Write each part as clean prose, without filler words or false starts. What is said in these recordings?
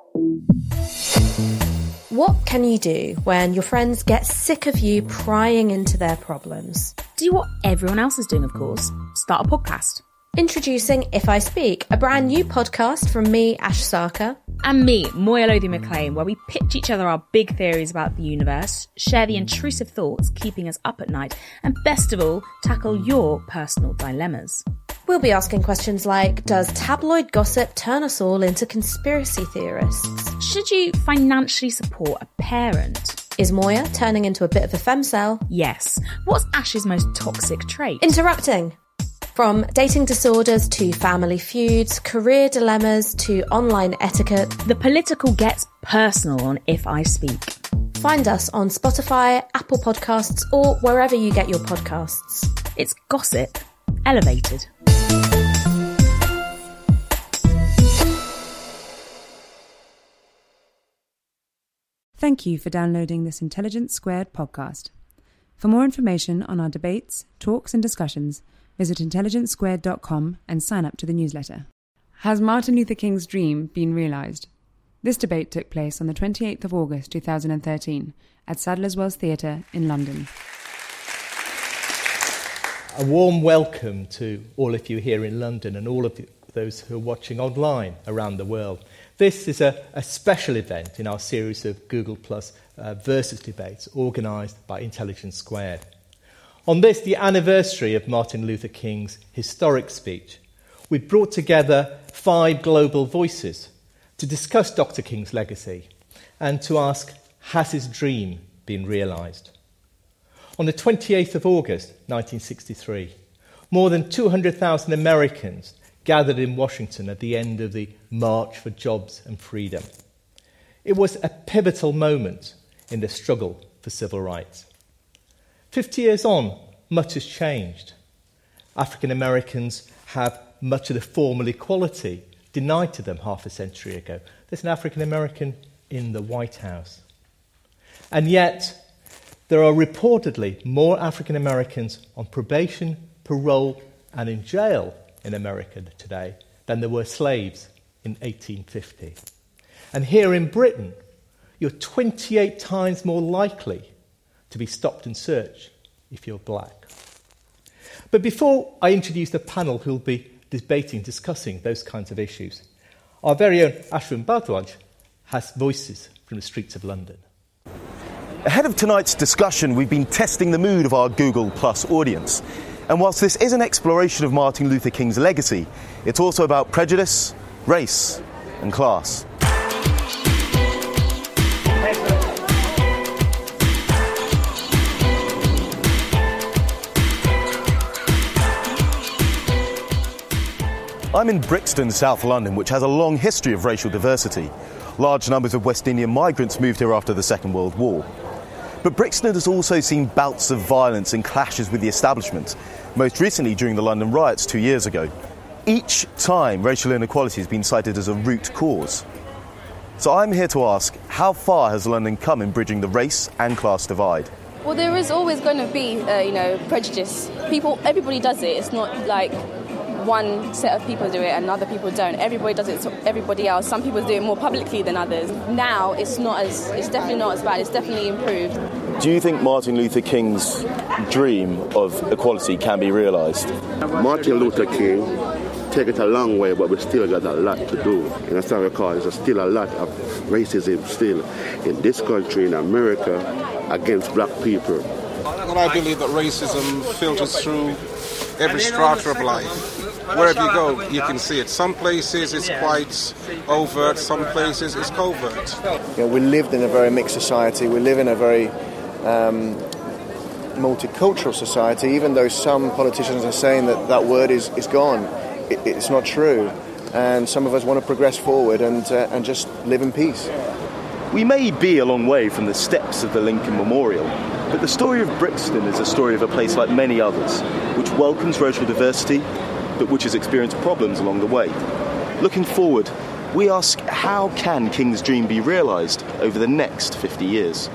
What can you do when your friends get sick of you prying into their problems? Do what everyone else is doing, of course. Start a podcast. Introducing If I Speak, a brand new podcast from me, Ash Sarkar. And me, Moya Lothian-McLean, where we pitch each other our big theories about the universe, share the intrusive thoughts keeping us up at night, and best of all, tackle your personal dilemmas. We'll be asking questions like, does tabloid gossip turn us all into conspiracy theorists? Should you financially support a parent? Is Moya turning into a bit of a femcel? Yes. What's Ash's most toxic trait? Interrupting. From dating disorders to family feuds, career dilemmas to online etiquette. The political gets personal on If I Speak. Find us on Spotify, Apple Podcasts, or wherever you get your podcasts. It's gossip, elevated. Thank you for downloading this Intelligence Squared podcast. For more information on our debates, talks and discussions, visit intelligencesquared.com and sign up to the newsletter. Has Martin Luther King's dream been realised? This debate took place on the 28th of August 2013 at Sadler's Wells Theatre in London. A warm welcome to all of you here in London and all of those who are watching online around the world. This is a special event in our series of Google Plus Versus debates organised by Intelligence Squared. On this, the anniversary of Martin Luther King's historic speech, we've brought together 5 global voices to discuss Dr. King's legacy and to ask, has his dream been realised? On the 28th of August 1963, more than 200,000 Americans gathered in Washington at the end of the March for Jobs and Freedom. It was a pivotal moment in the struggle for civil rights. 50 years on, much has changed. African Americans have much of the formal equality denied to them half a century ago. There's an African American in the White House. And yet, there are reportedly more African Americans on probation, parole, and in jail in America today than there were slaves in 1850. And here in Britain, you're 28 times more likely to be stopped and searched if you're black. But before I introduce the panel who'll be discussing those kinds of issues, our very own Ashwin Bhardwaj has voices from the streets of London. Ahead of tonight's discussion, we've been testing the mood of our Google Plus audience. And whilst this is an exploration of Martin Luther King's legacy, it's also about prejudice, race, and class. I'm in Brixton, South London, which has a long history of racial diversity. Large numbers of West Indian migrants moved here after the Second World War. But Brixton has also seen bouts of violence and clashes with the establishment, most recently during the London riots 2 years ago. Each time, racial inequality has been cited as a root cause. So I'm here to ask, how far has London come in bridging the race and class divide? Well, there is always going to be, prejudice. Everybody does it. It's not like one set of people do it and other people don't. Everybody does it to everybody else. Some people do it more publicly than others. Now it's definitely not as bad. It's definitely improved. Do you think Martin Luther King's dream of equality can be realised? Martin Luther King take it a long way, but we still got a lot to do. And that's how we call it. There's still a lot of racism still in this country, in America, against black people. Well, I believe that racism filters through every strata of life. Wherever you go, you can see it. Some places it's quite overt, some places it's covert. We lived in a very mixed society. We live in a very multicultural society, even though some politicians are saying that word is gone. It's not true. And some of us want to progress forward and just live in peace. We may be a long way from the steps of the Lincoln Memorial, but the story of Brixton is a story of a place like many others, which welcomes racial diversity, but which has experienced problems along the way. Looking forward, we ask, how can King's dream be realised over the next 50 years?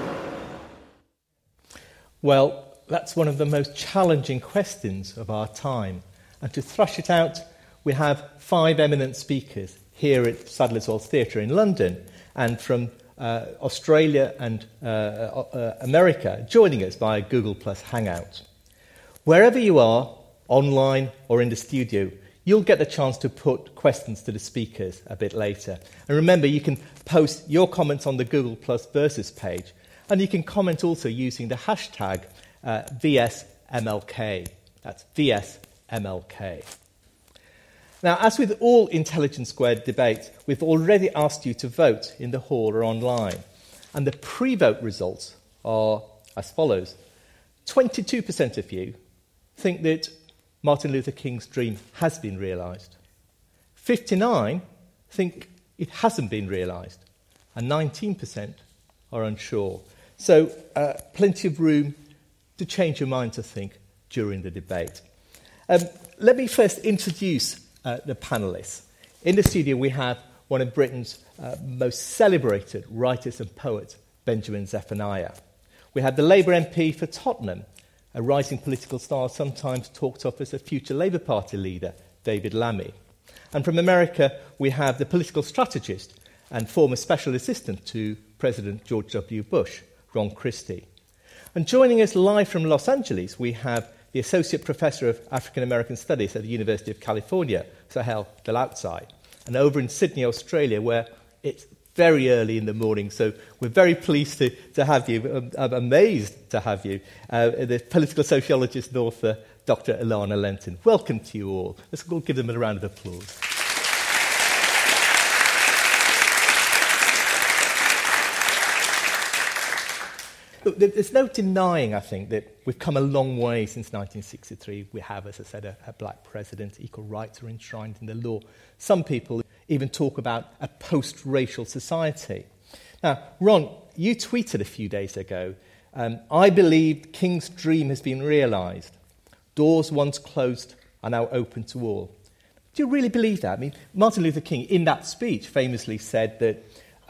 Well, that's one of the most challenging questions of our time. And to thrash it out, we have 5 eminent speakers here at Sadler's Wells Theatre in London, and from Australia and America joining us via Google Plus Hangout. Wherever you are, online or in the studio, you'll get the chance to put questions to the speakers a bit later. And remember, you can post your comments on the Google Plus Versus page, and you can comment also using the hashtag VSMLK. That's VSMLK. Now, as with all Intelligence Squared debates, we've already asked you to vote in the hall or online. And the pre-vote results are as follows. 22% of you think that Martin Luther King's dream has been realised. 59% think it hasn't been realised. And 19% are unsure. So plenty of room to change your mind, I think, during the debate. Let me first introduce the panellists. In the studio we have one of Britain's most celebrated writers and poets, Benjamin Zephaniah. We have the Labour MP for Tottenham, a rising political star sometimes talked of as a future Labour Party leader, David Lammy. And from America we have the political strategist and former special assistant to President George W. Bush, Ron Christie. And joining us live from Los Angeles we have the Associate Professor of African American Studies at the University of California, Sahel Daloutsai, and over in Sydney, Australia, where it's very early in the morning, so we're very pleased to have you. I'm amazed to have you, the political sociologist and author, Dr. Ilana Lenton. Welcome to you all. Let's all give them a round of applause. Look, there's no denying, I think, that we've come a long way since 1963. We have, as I said, a black president. Equal rights are enshrined in the law. Some people even talk about a post-racial society. Now, Ron, you tweeted a few days ago, I believe King's dream has been realised. Doors once closed are now open to all. Do you really believe that? I mean, Martin Luther King, in that speech, famously said that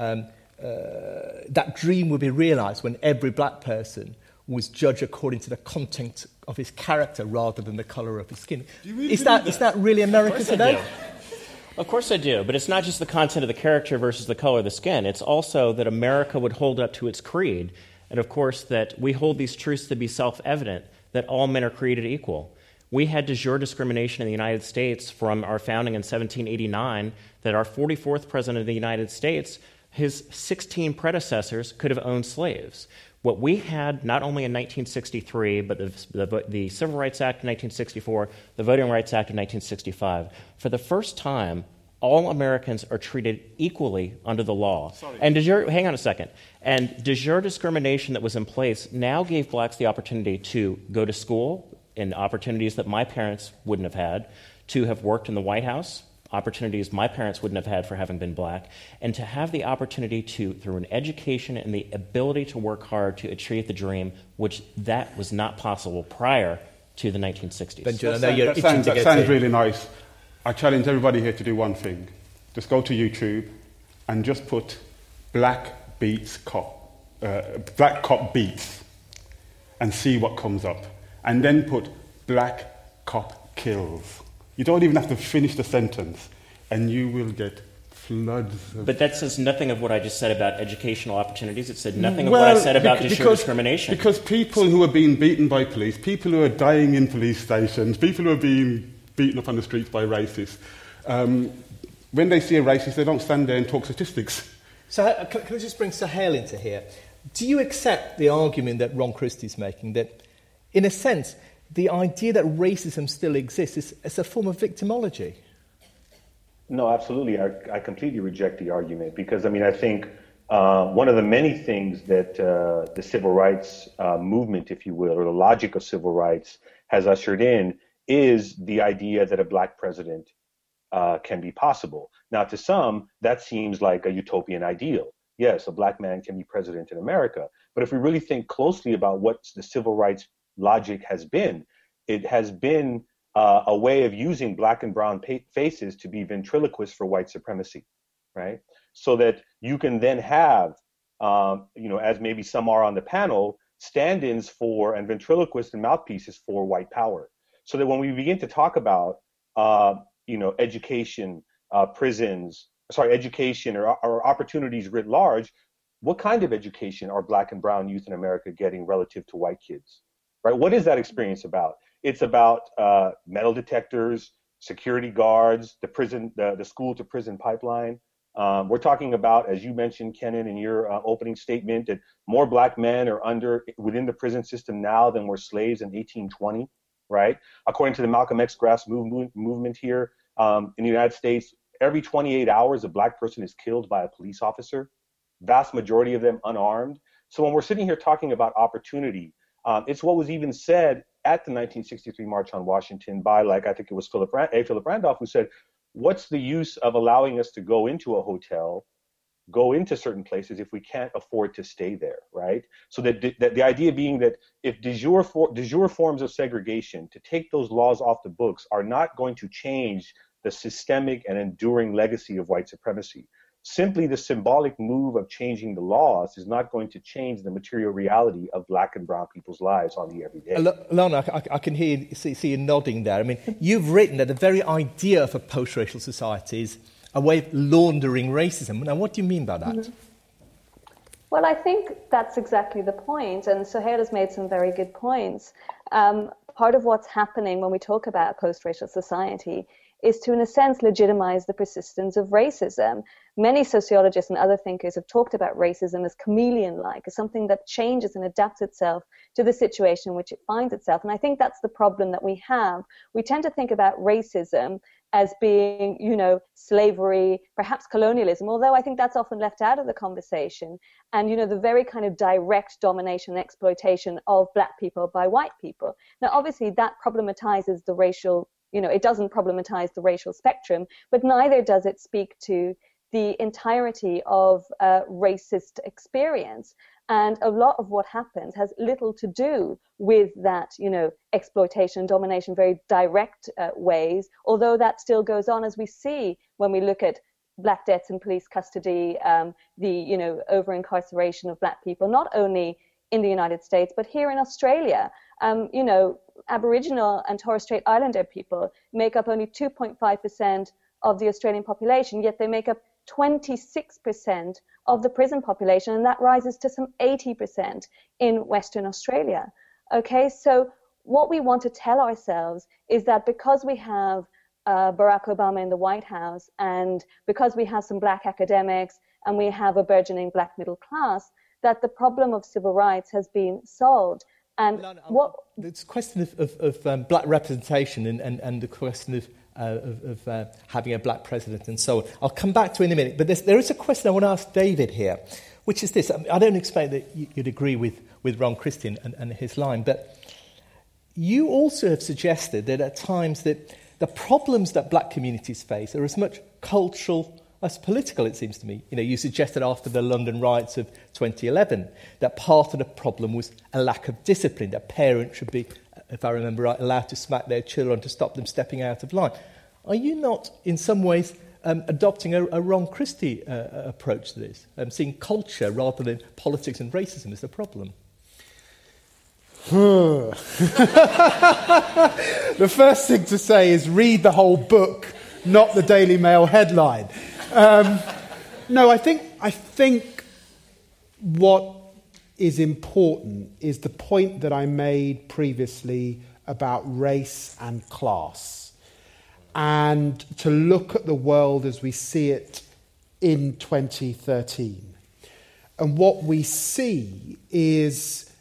that dream would be realised when every black person was judged according to the content of his character rather than the colour of his skin. Really is that really America today? Of course I do, but it's not just the content of the character versus the color of the skin. It's also that America would hold up to its creed, and of course that we hold these truths to be self-evident, that all men are created equal. We had de jure discrimination in the United States from our founding in 1789, that our 44th president of the United States, his 16 predecessors could have owned slaves. What we had, not only in 1963, but the Civil Rights Act of 1964, the Voting Rights Act of 1965, for the first time, all Americans are treated equally under the law. And hang on a second. And de jure discrimination that was in place now gave blacks the opportunity to go to school in opportunities that my parents wouldn't have had, to have worked in the White House, opportunities my parents wouldn't have had for having been black, and to have the opportunity to, through an education and the ability to work hard to achieve the dream, which that was not possible prior to the 1960s. That sounds really nice. I challenge everybody here to do one thing. Just go to YouTube and just put black cop beats and see what comes up. And then put black cop kills. You don't even have to finish the sentence, and you will get floods of... But that says nothing of what I just said about educational opportunities. It said nothing of what I said about de jure discrimination. Because people who are being beaten by police, people who are dying in police stations, people who are being beaten up on the streets by racists, when they see a racist, they don't stand there and talk statistics. So can I just bring Sahel into here? Do you accept the argument that Ron Christie's making, that, in a sense, the idea that racism still exists is a form of victimology? No, absolutely. I completely reject the argument because, I think one of the many things that the civil rights movement, if you will, or the logic of civil rights has ushered in is the idea that a black president can be possible. Now, to some, that seems like a utopian ideal. Yes, a black man can be president in America. But if we really think closely about what the civil rights logic has been, it has been a way of using black and brown faces to be ventriloquists for white supremacy, right? So that you can then have, as maybe some are on the panel, stand-ins for and ventriloquists and mouthpieces for white power. So that when we begin to talk about, education, prisons, education or opportunities writ large, what kind of education are Black and brown youth in America getting relative to white kids, right? What is that experience about? It's about metal detectors, security guards, the school to prison pipeline. We're talking about, as you mentioned, Kenan, in your opening statement, that more Black men are within the prison system now than were slaves in 1820, right? According to the Malcolm X grass movement here in the United States, every 28 hours, a Black person is killed by a police officer, vast majority of them unarmed. So when we're sitting here talking about opportunity, it's what was even said at the 1963 March on Washington by, I think it was Philip Randolph, who said, what's the use of allowing us to go into a hotel, go into certain places if we can't afford to stay there, right? So that the idea being that if de jure forms of segregation, to take those laws off the books, are not going to change the systemic and enduring legacy of white supremacy. Simply the symbolic move of changing the laws is not going to change the material reality of Black and brown people's lives on the everyday. Lana, I can see you nodding there. I mean, you've written that the very idea of a post-racial society is a way of laundering racism. Now, what do you mean by that? Mm-hmm. Well, I think that's exactly the point, and Suhail has made some very good points. Part of what's happening when we talk about a post-racial society is to, in a sense, legitimize the persistence of racism. Many sociologists and other thinkers have talked about racism as chameleon-like, as something that changes and adapts itself to the situation in which it finds itself. And I think that's the problem that we have. We tend to think about racism as being, slavery, perhaps colonialism, although I think that's often left out of the conversation. And, the very kind of direct domination and exploitation of Black people by white people. Now, obviously, that problematizes the racial it doesn't problematize the racial spectrum, but neither does it speak to the entirety of racist experience. And a lot of what happens has little to do with that, exploitation, domination, very direct ways, although that still goes on, as we see when we look at Black deaths in police custody, the, over-incarceration of Black people, not only in the United States, but here in Australia. Aboriginal and Torres Strait Islander people make up only 2.5% of the Australian population, yet they make up 26% of the prison population, and that rises to some 80% in Western Australia. Okay, so what we want to tell ourselves is that because we have Barack Obama in the White House, and because we have some Black academics, and we have a burgeoning Black middle class, that the problem of civil rights has been solved. And this question of Black representation and the question of having a Black president and so on, I'll come back to in a minute. But there is a question I want to ask David here, which is this. I don't expect that you'd agree with Ron Christian and his line, but you also have suggested that at times that the problems that Black communities face are as much cultural as political, it seems to me. You suggested after the London riots of 2011 that part of the problem was a lack of discipline, that parents should be, if I remember right, allowed to smack their children to stop them stepping out of line. Are you not, in some ways, adopting a Ron Christie approach to this, seeing culture rather than politics and racism as the problem? The first thing to say is read the whole book, not the Daily Mail headline. No, I think what is important is the point that I made previously about race and class, and to look at the world as we see it in 2013. And what we see is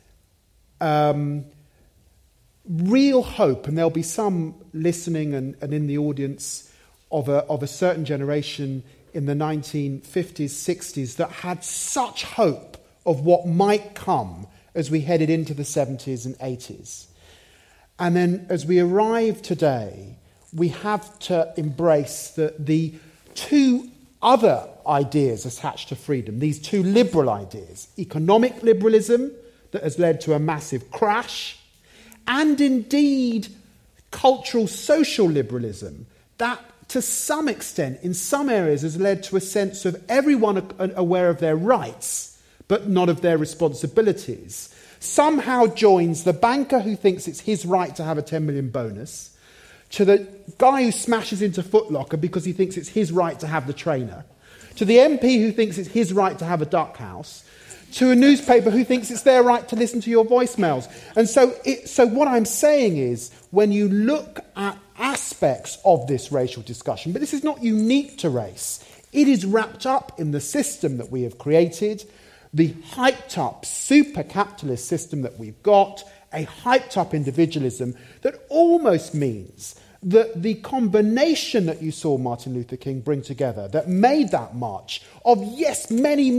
real hope, and there'll be some listening and in the audience of a certain generation in the 1950s, 60s that had such hope of what might come as we headed into the 70s and 80s. And then as we arrive today, we have to embrace the two other ideas attached to freedom, these two liberal ideas: economic liberalism that has led to a massive crash, and indeed cultural social liberalism that to some extent, in some areas, has led to a sense of everyone aware of their rights, but not of their responsibilities. Somehow joins the banker who thinks it's his right to have a 10 million bonus, to the guy who smashes into Foot Locker because he thinks it's his right to have the trainer, to the MP who thinks it's his right to have a duck house, to a newspaper who thinks it's their right to listen to your voicemails. And so what I'm saying is, when you look at aspects of this racial discussion, but this is not unique to race, it is wrapped up in the system that we have created, the hyped-up super-capitalist system that we've got, a hyped-up individualism that almost means that the combination that you saw Martin Luther King bring together, that made that march of, yes, many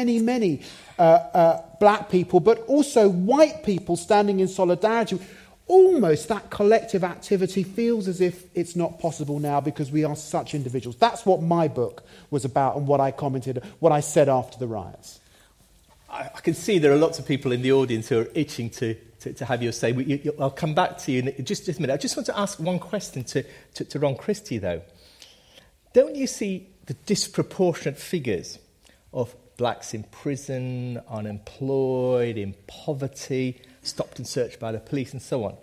black people, but also white people standing in solidarity, almost that collective activity feels as if it's not possible now because we are such individuals. That's what my book was about and what I commented, what I said after the riots. I can see there are lots of people in the audience who are itching to have your say. I'll come back to you in just a minute. I just want to ask one question to Ron Christie, though. Don't you see the disproportionate figures of blacks in prison, unemployed, in poverty, stopped and searched by the police and so on,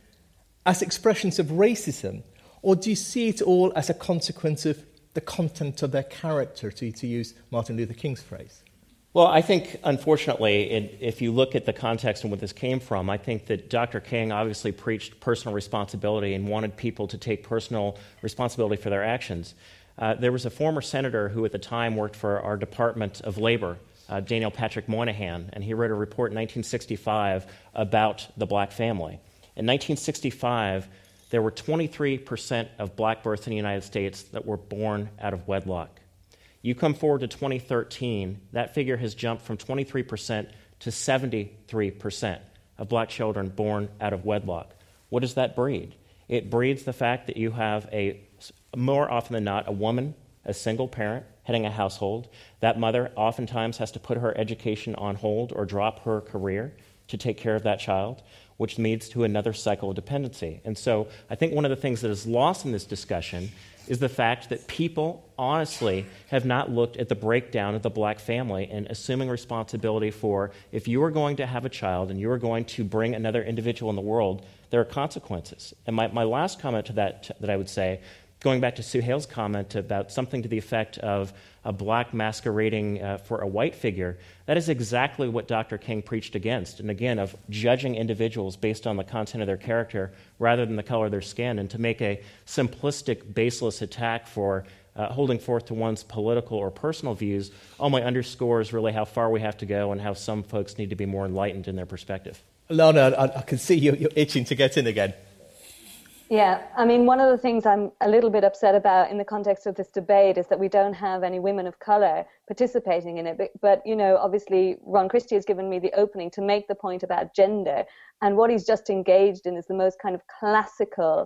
as expressions of racism? Or do you see it all as a consequence of the content of their character, to use Martin Luther King's phrase? Well, I think, unfortunately, if you look at the context and where this came from, I think that Dr. King obviously preached personal responsibility and wanted people to take personal responsibility for their actions. There was a former senator who at the time worked for our Department of Labor, Daniel Patrick Moynihan, and he wrote a report in 1965 about the black family. In 1965, there were 23% of black births in the United States that were born out of wedlock. You come forward to 2013, that figure has jumped from 23% to 73% of black children born out of wedlock. What does that breed? It breeds the fact that you have more often than not, a woman, a single parent, heading a household. That mother oftentimes has to put her education on hold or drop her career to take care of that child, which leads to another cycle of dependency. And so I think one of the things that is lost in this discussion is the fact that people honestly have not looked at the breakdown of the black family and assuming responsibility for, if you are going to have a child and you are going to bring another individual in the world, there are consequences. And my last comment to that I would say, going back to Suhail's comment about something to the effect of a black masquerading for a white figure, that is exactly what Dr. King preached against. And again, of judging individuals based on the content of their character rather than the color of their skin, and to make a simplistic, baseless attack for holding forth to one's political or personal views only underscores really how far we have to go and how some folks need to be more enlightened in their perspective. Lana, I can see you're itching to get in again. Yeah, I mean, one of the things I'm a little bit upset about in the context of this debate is that we don't have any women of colour participating in it. But you know, obviously, Ron Christie has given me the opening to make the point about gender. And what he's just engaged in is the most kind of classical,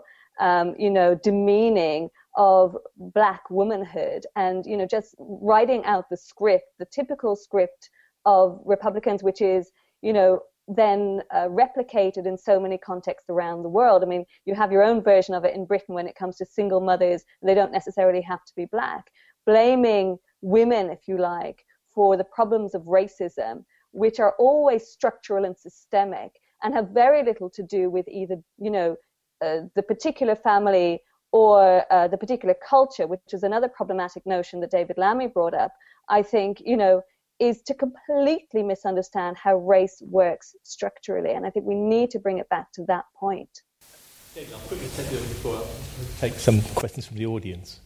demeaning of black womanhood. And, you know, just writing out the script, the typical script of Republicans, which is, you know, then replicated in so many contexts around the world. I mean, you have your own version of it in Britain when it comes to single mothers. They don't necessarily have to be black. Blaming women, if you like, for the problems of racism, which are always structural and systemic and have very little to do with either, the particular family or the particular culture, which is another problematic notion that David Lammy brought up, I think, is to completely misunderstand how race works structurally. And I think we need to bring it back to that point. David, I'll quickly take some questions from the audience.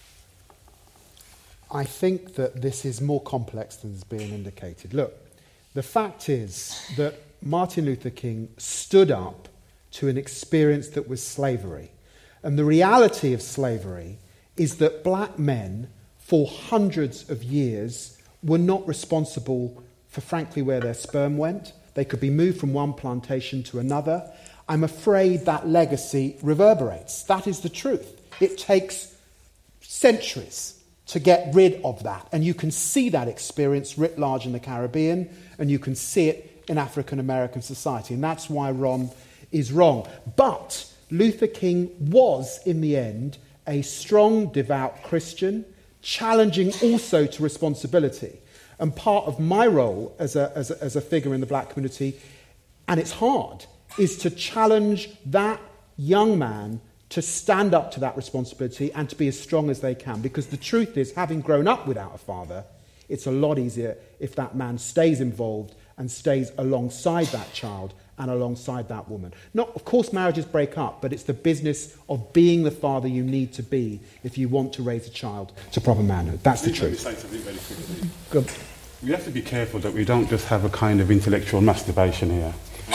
I think that this is more complex than is being indicated. Look, the fact is that Martin Luther King stood up to an experience that was slavery. And the reality of slavery is that black men, for hundreds of years, were not responsible for, frankly, where their sperm went. They could be moved from one plantation to another. I'm afraid that legacy reverberates. That is the truth. It takes centuries to get rid of that. And you can see that experience writ large in the Caribbean, and you can see it in African American society. And that's why Ron is wrong. But Luther King was, in the end, a strong, devout Christian, challenging also to responsibility. And part of my role as a figure in the black community, and it's hard, is to challenge that young man to stand up to that responsibility and to be as strong as they can. Because the truth is, having grown up without a father, it's a lot easier if that man stays involved and stays alongside that child and alongside that woman. Of course, marriages break up, but it's the business of being the father you need to be if you want to raise a child to proper manhood. That's the truth. Let me say something very quickly. Good. We have to be careful that we don't just have a kind of intellectual masturbation here.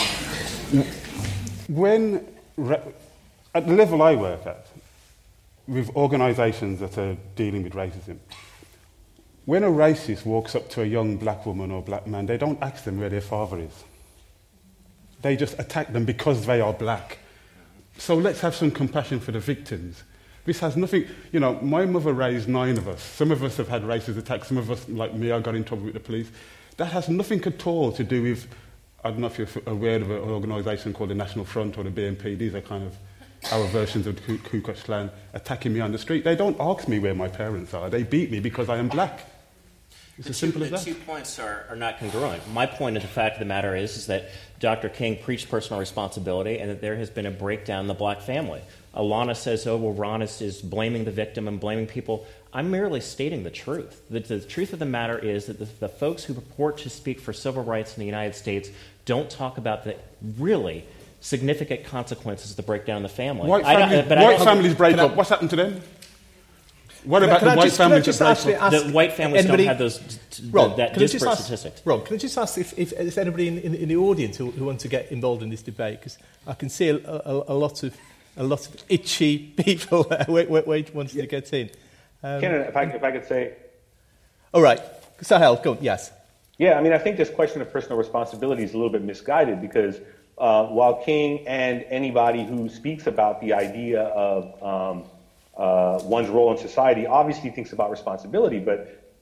At the level I work at, with organisations that are dealing with racism, when a racist walks up to a young black woman or black man, they don't ask them where their father is. They just attack them because they are black. So let's have some compassion for the victims. This has nothing... my mother raised 9 of us. Some of us have had racist attacks. Some of us, like me, I got in trouble with the police. That has nothing at all to do with... I don't know if you're aware of an organisation called the National Front or the BNP. These are kind of our versions of the Ku Klux Klan attacking me on the street. They don't ask me where my parents are. They beat me because I am black. It's as simple as that. The 2 points are not congruent. My point of the fact of the matter is that Dr. King preached personal responsibility and that there has been a breakdown in the black family. Alana says, Ron is blaming the victim and blaming people. I'm merely stating the truth. The truth of the matter is that the folks who purport to speak for civil rights in the United States don't talk about the really significant consequences of the breakdown in the family. White families break up. What's happened to them? What about the white families that break up? The white families don't have those disparate statistics. Rob, can I just ask if there's anybody in the audience who wants to get involved in this debate? Because I can see a lot of itchy people wanting to get in. Kenan, if I could say... All right. Sahel, go on. Yes. Yeah, I think this question of personal responsibility is a little bit misguided because while King and anybody who speaks about the idea of one's role in society obviously thinks about responsibility, but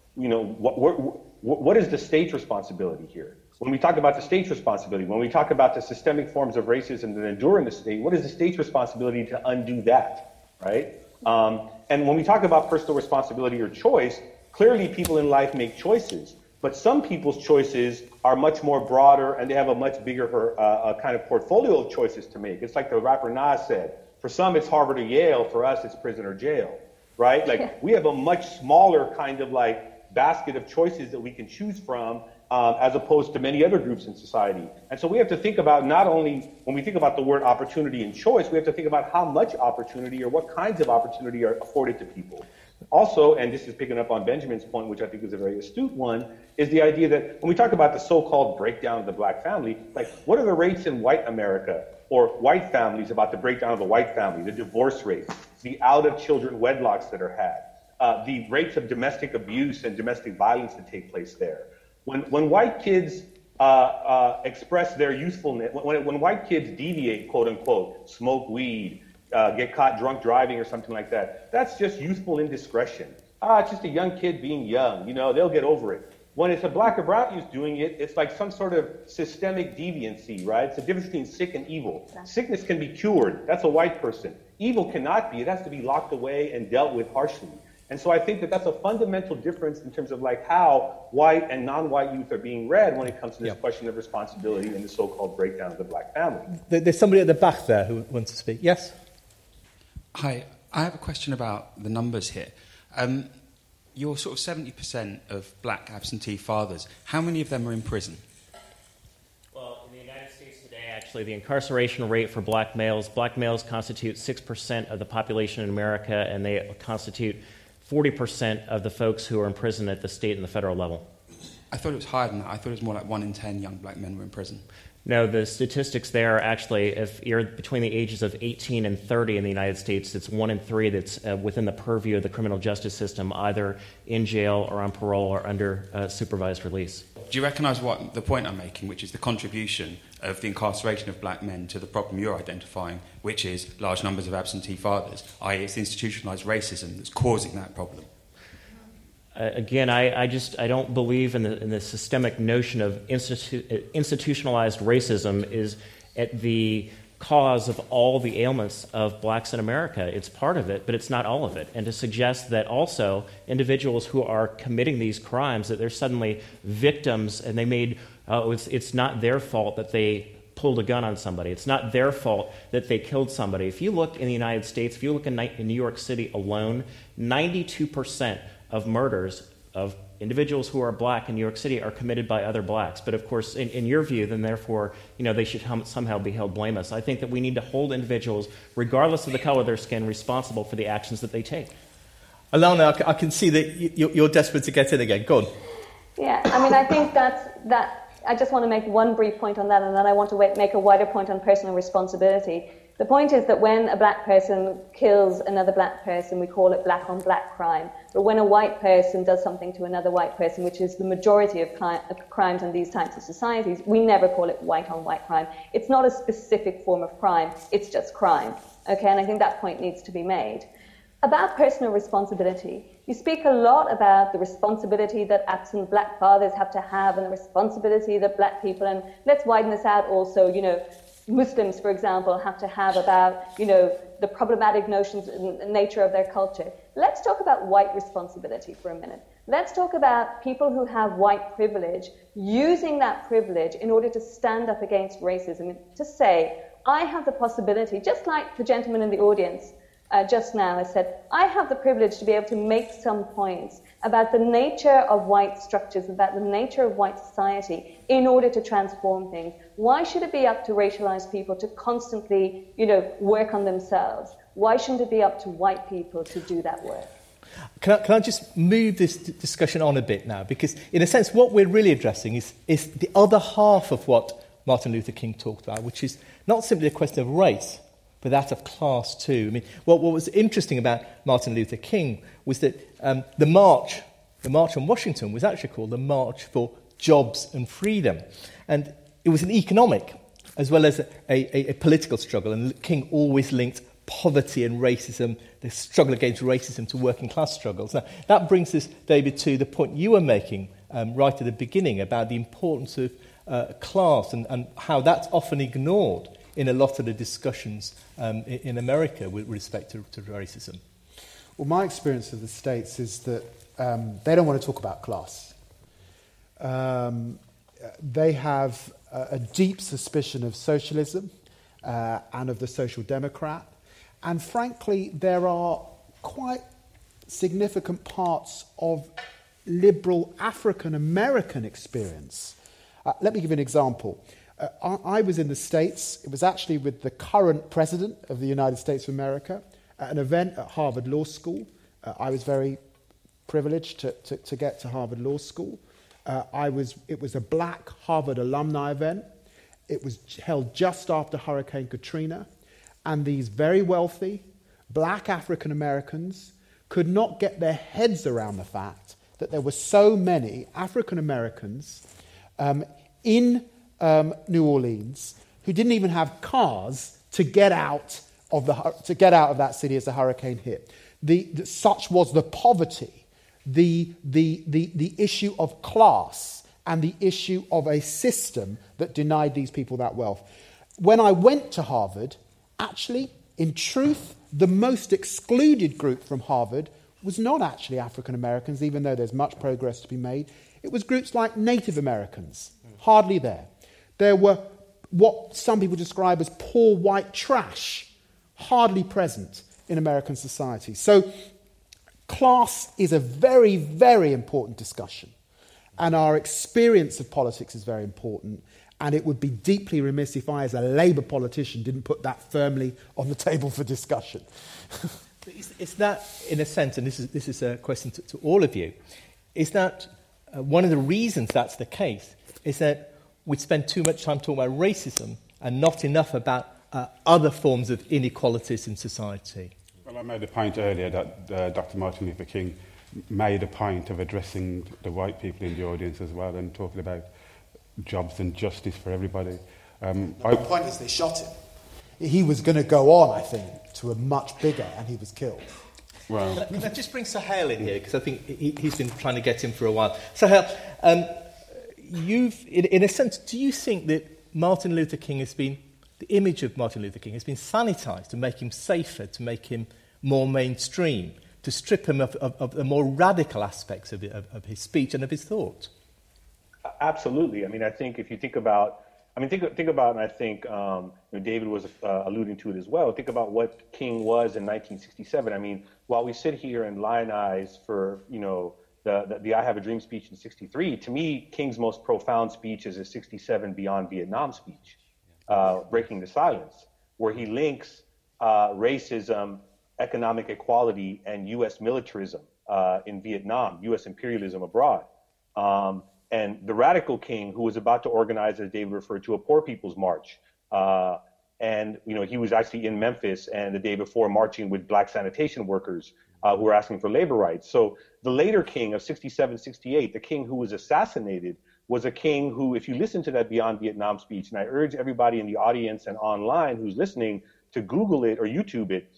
what is the state's responsibility here? When we talk about the state's responsibility, when we talk about the systemic forms of racism that endure in the state, what is the state's responsibility to undo that, right? And when we talk about personal responsibility or choice, clearly people in life make choices, but some people's choices are much more broader and they have a much bigger kind of portfolio of choices to make. It's like the rapper Nas said, for some it's Harvard or Yale, for us it's prison or jail, right? Like we have a much smaller kind of like basket of choices that we can choose from as opposed to many other groups in society. And so we have to think about not only, when we think about the word opportunity and choice, we have to think about how much opportunity or what kinds of opportunity are afforded to people. Also, and this is picking up on Benjamin's point, which I think is a very astute one, is the idea that when we talk about the so-called breakdown of the black family, like what are the rates in white America or white families about the breakdown of the white family, the divorce rates, the out-of-children wedlocks that are had, the rates of domestic abuse and domestic violence that take place there. When white kids express their youthfulness, when white kids deviate, quote unquote, smoke weed, get caught drunk driving or something like that, that's just youthful indiscretion. It's just a young kid being young, they'll get over it. When it's a black or brown youth doing it, it's like some sort of systemic deviancy, right? It's the difference between sick and evil. Exactly. Sickness can be cured. That's a white person. Evil cannot be. It has to be locked away and dealt with harshly. And so I think that that's a fundamental difference in terms of like how white and non-white youth are being read when it comes to this question of responsibility and the so-called breakdown of the black family. There's somebody at the back there who wants to speak. Yes? Hi, I have a question about the numbers here. You're sort of 70% of black absentee fathers. How many of them are in prison? Well, in the United States today, actually, the incarceration rate for black males constitute 6% of the population in America, and they constitute 40% of the folks who are in prison at the state and the federal level. I thought it was higher than that. I thought it was more like 1 in 10 young black men were in prison. No, the statistics there are actually, if you're between the ages of 18 and 30 in the United States, it's 1 in 3 that's within the purview of the criminal justice system, either in jail or on parole or under supervised release. Do you recognise what the point I'm making, which is the contribution of the incarceration of black men to the problem you're identifying, which is large numbers of absentee fathers, i.e. it's institutionalised racism that's causing that problem? Again, I don't believe in the systemic notion of institutionalized racism is at the cause of all the ailments of blacks in America. It's part of it, but it's not all of it. And to suggest that also individuals who are committing these crimes, that they're suddenly victims and they made, it's not their fault that they pulled a gun on somebody. It's not their fault that they killed somebody. If you look in the United States, if you look in New York City alone, 92% of murders of individuals who are black in New York City are committed by other blacks. But of course, in your view, then therefore, they should somehow be held blameless. I think that we need to hold individuals, regardless of the color of their skin, responsible for the actions that they take. Alana, I can see that you're desperate to get in again. Go on. Yeah, I mean, I think that I just want to make one brief point on that, and then I want to make a wider point on personal responsibility. The point is that when a black person kills another black person, we call it black-on-black crime. But when a white person does something to another white person, which is the majority of crimes in these types of societies, we never call it white-on-white crime. It's not a specific form of crime, it's just crime. Okay, and I think that point needs to be made. About personal responsibility, you speak a lot about the responsibility that absent black fathers have to have and the responsibility that black people, and let's widen this out also, Muslims, for example, have to have about, the problematic notions and nature of their culture. Let's talk about white responsibility for a minute. Let's talk about people who have white privilege using that privilege in order to stand up against racism, to say, I have the possibility, just like the gentleman in the audience just now has said, I have the privilege to be able to make some points about the nature of white structures, about the nature of white society in order to transform things. Why should it be up to racialized people to constantly, work on themselves? Why shouldn't it be up to white people to do that work? Can I just move this discussion on a bit now? Because in a sense, what we're really addressing is the other half of what Martin Luther King talked about, which is not simply a question of race, but that of class too. I mean, what was interesting about Martin Luther King was that the March on Washington was actually called the March for Jobs and Freedom. And it was an economic as well as a political struggle. And King always linked poverty and racism, the struggle against racism, to working class struggles. Now, that brings us, David, to the point you were making right at the beginning about the importance of class and how that's often ignored in a lot of the discussions in America with respect to racism. Well, my experience of the States is that they don't want to talk about class. They have a deep suspicion of socialism and of the social democrat. And frankly, there are quite significant parts of liberal African American experience. Let me give you an example. I was in the States. It was actually with the current president of the United States of America at an event at Harvard Law School. I was very privileged to get to Harvard Law School. It was a black Harvard alumni event. It was held just after Hurricane Katrina. And these very wealthy black African Americans could not get their heads around the fact that there were so many African Americans in New Orleans who didn't even have cars to get out of that city as the hurricane hit. Such was the poverty, the issue of class, and the issue of a system that denied these people that wealth. When I went to Harvard, actually, in truth, the most excluded group from Harvard was not actually African Americans, even though there's much progress to be made. It was groups like Native Americans, hardly there. There were what some people describe as poor white trash, hardly present in American society. So class is a very, very important discussion. And our experience of politics is very important. And it would be deeply remiss if I, as a Labour politician, didn't put that firmly on the table for discussion. Is that, in a sense, and this is a question to all of you, is that one of the reasons that's the case is that we spend too much time talking about racism and not enough about other forms of inequalities in society? Well, I made a point earlier that Dr. Martin Luther King made a point of addressing the white people in the audience as well and talking about jobs and justice for everybody. The point is they shot him. He was going to go on, I think, to a much bigger, and he was killed. Well, can I just bring Sahel in here, because I think he's been trying to get him for a while. Sahel, in a sense, do you think that the image of Martin Luther King has been sanitised to make him safer, to make him more mainstream, to strip him of the more radical aspects of his speech and of his thought? Absolutely. I mean, I think if you think about I mean, think about, and I think David was alluding to it as well. Think about what King was in 1967. I mean, while we sit here and lionize for the I Have a Dream speech in '63, to me, King's most profound speech is his '67 Beyond Vietnam speech, Breaking the Silence, where he links racism, economic equality, and U.S. militarism in Vietnam, U.S. imperialism abroad. And the radical King, who was about to organize, as David referred to, a Poor People's March. And he was actually in Memphis and the day before marching with black sanitation workers who were asking for labor rights. So the later King of '67, '68, the King who was assassinated, was a king who, if you listen to that Beyond Vietnam speech, and I urge everybody in the audience and online who's listening to Google it or YouTube it,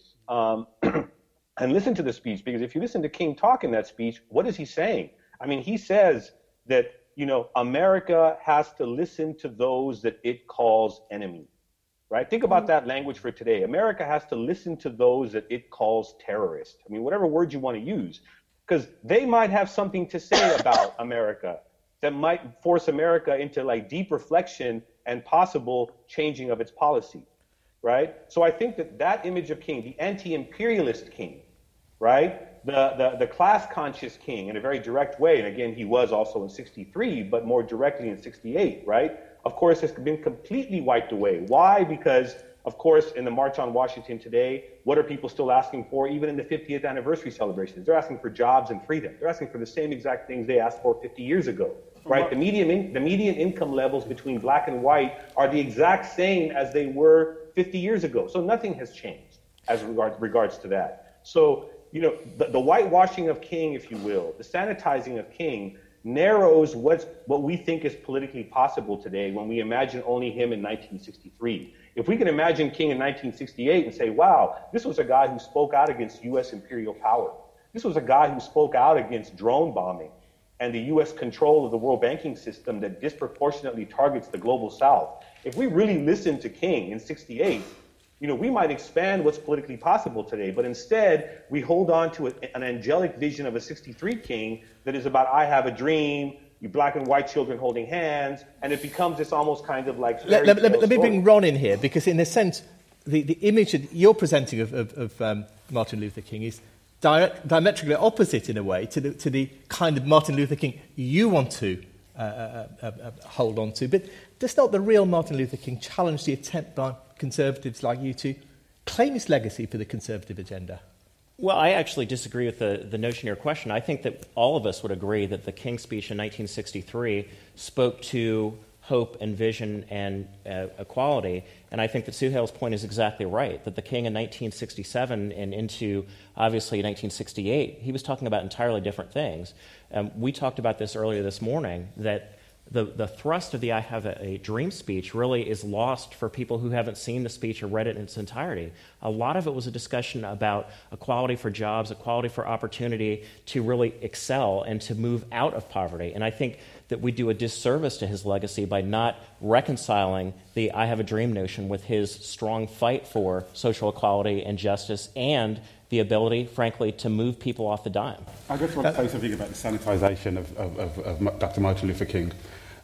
and listen to the speech, because if you listen to King talk in that speech, what is he saying? I mean, he says that, America has to listen to those that it calls enemy, right? Think about that language for today. America has to listen to those that it calls terrorist. I mean, whatever word you want to use, because they might have something to say about America that might force America into deep reflection and possible changing of its policy, right? So I think that image of King, the anti-imperialist King, right? The class-conscious King in a very direct way, and again, he was also in '63, but more directly in '68, right? Of course, has been completely wiped away. Why? Because, of course, in the March on Washington today, what are people still asking for, even in the 50th anniversary celebrations? They're asking for jobs and freedom. They're asking for the same exact things they asked for 50 years ago, right? The median income levels between black and white are the exact same as they were 50 years ago. So nothing has changed as regards to that. So, the whitewashing of King, if you will, the sanitizing of King narrows what we think is politically possible today when we imagine only him in 1963. If we can imagine King in 1968 and say, wow, this was a guy who spoke out against U.S. imperial power. This was a guy who spoke out against drone bombing and the U.S. control of the world banking system that disproportionately targets the global South. If we really listened to King in '68, we might expand what's politically possible today, but instead we hold on to an angelic vision of a '63 King that is about I have a dream, you black and white children holding hands, and it becomes this almost kind of like Let me bring Ron in here, because in a sense, the image that you're presenting of Martin Luther King is diametrically opposite in a way to the kind of Martin Luther King you want to hold on to. But does not the real Martin Luther King challenge the attempt by conservatives like you to claim his legacy for the conservative agenda? Well, I actually disagree with the notion of your question. I think that all of us would agree that the King speech in 1963 spoke to hope and vision and equality. And I think that Suhail's point is exactly right, that the King in 1967 and into, obviously, 1968, he was talking about entirely different things. We talked about this earlier this morning, that the thrust of the I Have a Dream speech really is lost for people who haven't seen the speech or read it in its entirety. A lot of it was a discussion about equality for jobs, equality for opportunity to really excel and to move out of poverty. And I think that we do a disservice to his legacy by not reconciling the I Have a Dream notion with his strong fight for social equality and justice and the ability, frankly, to move people off the dime. I just want to say something about the sanitization of Dr. Martin Luther King.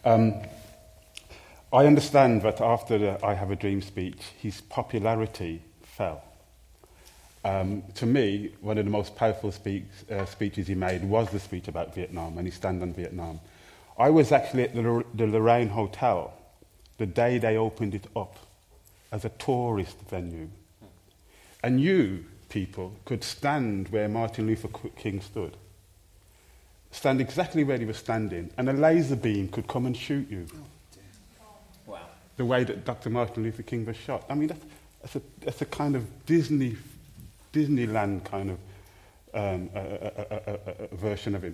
I understand that after the I Have a Dream speech, his popularity fell. To me, one of the most powerful speeches he made was the speech about Vietnam and his stand on Vietnam. I was actually at the Lorraine Hotel the day they opened it up as a tourist venue. And you people could stand where Martin Luther King stood. Stand exactly where he was standing, and a laser beam could come and shoot you. Wow. The way that Dr. Martin Luther King was shot. I mean, that's a kind of Disneyland kind of version of him.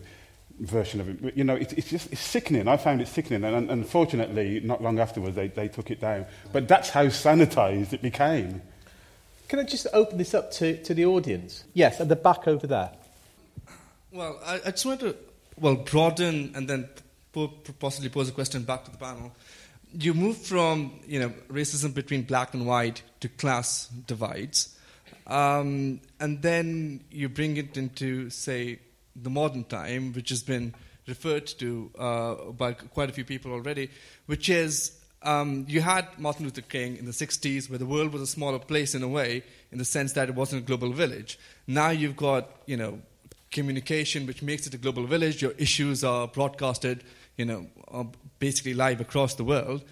It's sickening. I found it sickening, and unfortunately, not long afterwards, they took it down. But that's how sanitized it became. Can I just open this up to the audience? Yes, at the back over there. Well, I just want to broaden and then possibly pose a question back to the panel. You move from racism between black and white to class divides, and then you bring it into, say, the modern time, which has been referred to by quite a few people already, which is You had Martin Luther King in the 60s, where the world was a smaller place in a way, in the sense that it wasn't a global village. Now you've got, communication, which makes it a global village. Your issues are broadcasted, are basically live across the world.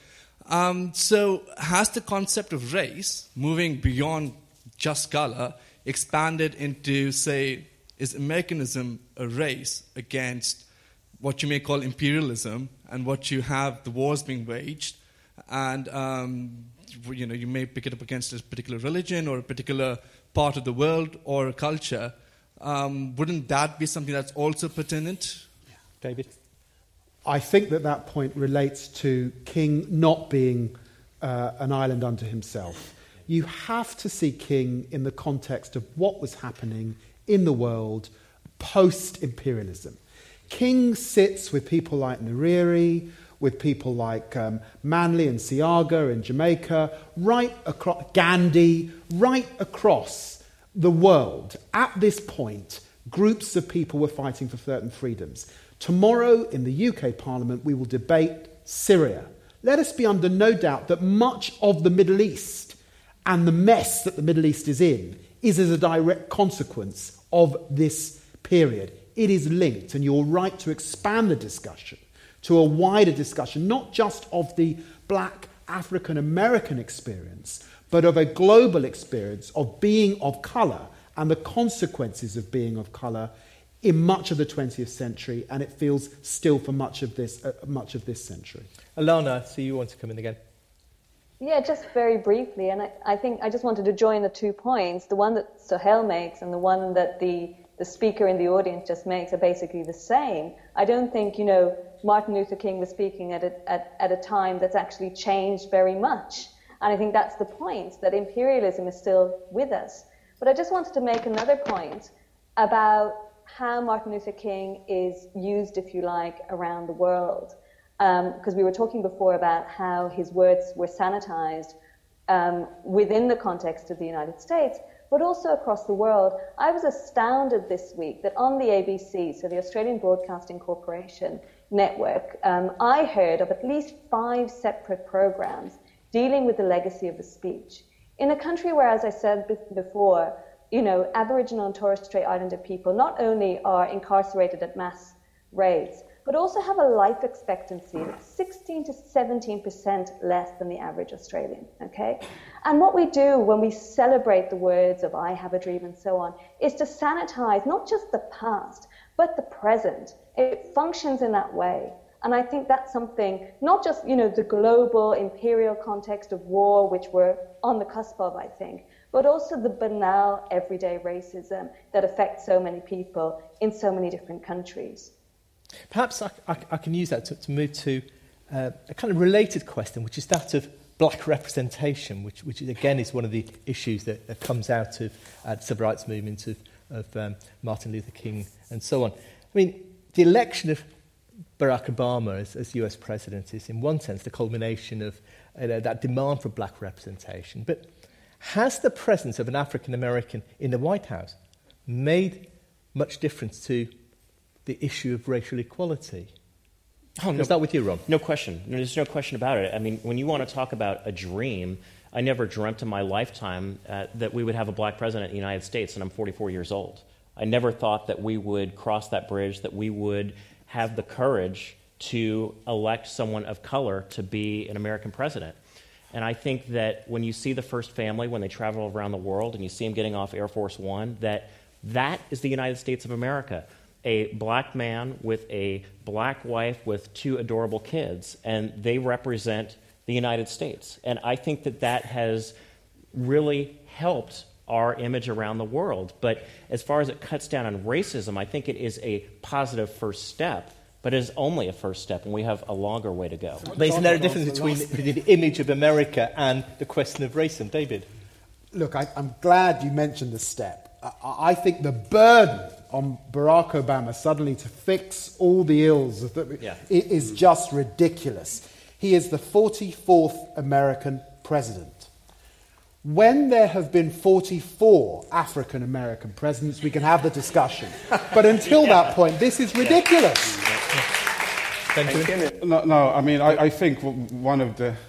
So has the concept of race, moving beyond just color, expanded into, say, is Americanism a race against what you may call imperialism, and what you have the wars being waged, and you may pick it up against a particular religion or a particular part of the world or a culture. Wouldn't that be something that's also pertinent? David? I think that point relates to King not being an island unto himself. You have to see King in the context of what was happening in the world post-imperialism. King sits with people like Nyerere, with people like Manley and Seaga in Jamaica, right across Gandhi, right across the world. At this point, groups of people were fighting for certain freedoms. Tomorrow in the UK Parliament, we will debate Syria. Let us be under no doubt that much of the Middle East and the mess that the Middle East is in is as a direct consequence of this period. It is linked, and you're right to expand the discussion to a wider discussion, not just of the black African American experience, but of a global experience of being of colour and the consequences of being of colour in much of the 20th century, and it feels still for much of this century. Alana, so you want to come in again? Yeah, just very briefly, and I think I just wanted to join the 2 points. The one that Sohail makes and the one that the speaker in the audience just makes are basically the same. I don't think, Martin Luther King was speaking at a time that's actually changed very much. And I think that's the point, that imperialism is still with us. But I just wanted to make another point about how Martin Luther King is used, if you like, around the world. Because we were talking before about how his words were sanitized within the context of the United States, but also across the world. I was astounded this week that on the ABC, so the Australian Broadcasting Corporation network, I heard of at least 5 separate programs dealing with the legacy of the speech. In a country where, as I said before, Aboriginal and Torres Strait Islander people not only are incarcerated at mass rates, but also have a life expectancy that's 16 to 17% less than the average Australian, okay? And what we do when we celebrate the words of I have a dream and so on is to sanitize not just the past, but the present. It functions in that way. And I think that's something, not just, the global imperial context of war, which we're on the cusp of, I think, but also the banal everyday racism that affects so many people in so many different countries. Perhaps I can use that to move to a kind of related question, which is that of black representation, which again is one of the issues that comes out of the civil rights movement of Martin Luther King and so on. I mean, the election of Barack Obama as US president is, in one sense, the culmination of that demand for black representation. But has the presence of an African American in the White House made much difference to the issue of racial equality? I'll start with you, Ron. No question. There's no question about it. I mean, when you want to talk about a dream, I never dreamt in my lifetime that we would have a black president in the United States, and I'm 44 years old. I never thought that we would cross that bridge, that we would have the courage to elect someone of color to be an American president. And I think that when you see the first family, when they travel around the world, and you see them getting off Air Force One, that is the United States of America. A black man with a black wife with 2 adorable kids, and they represent the United States. And I think that has really helped our image around the world. But as far as it cuts down on racism, I think it is a positive first step, but it is only a first step, and we have a longer way to go. But isn't there a difference between the image of America and the question of racism? David? Look, I'm glad you mentioned the step. I think the burden on Barack Obama suddenly to fix all the ills is just ridiculous. He is the 44th American president. When there have been 44 African American presidents, we can have the discussion. But until that point, this is ridiculous. No, I mean, I think one of the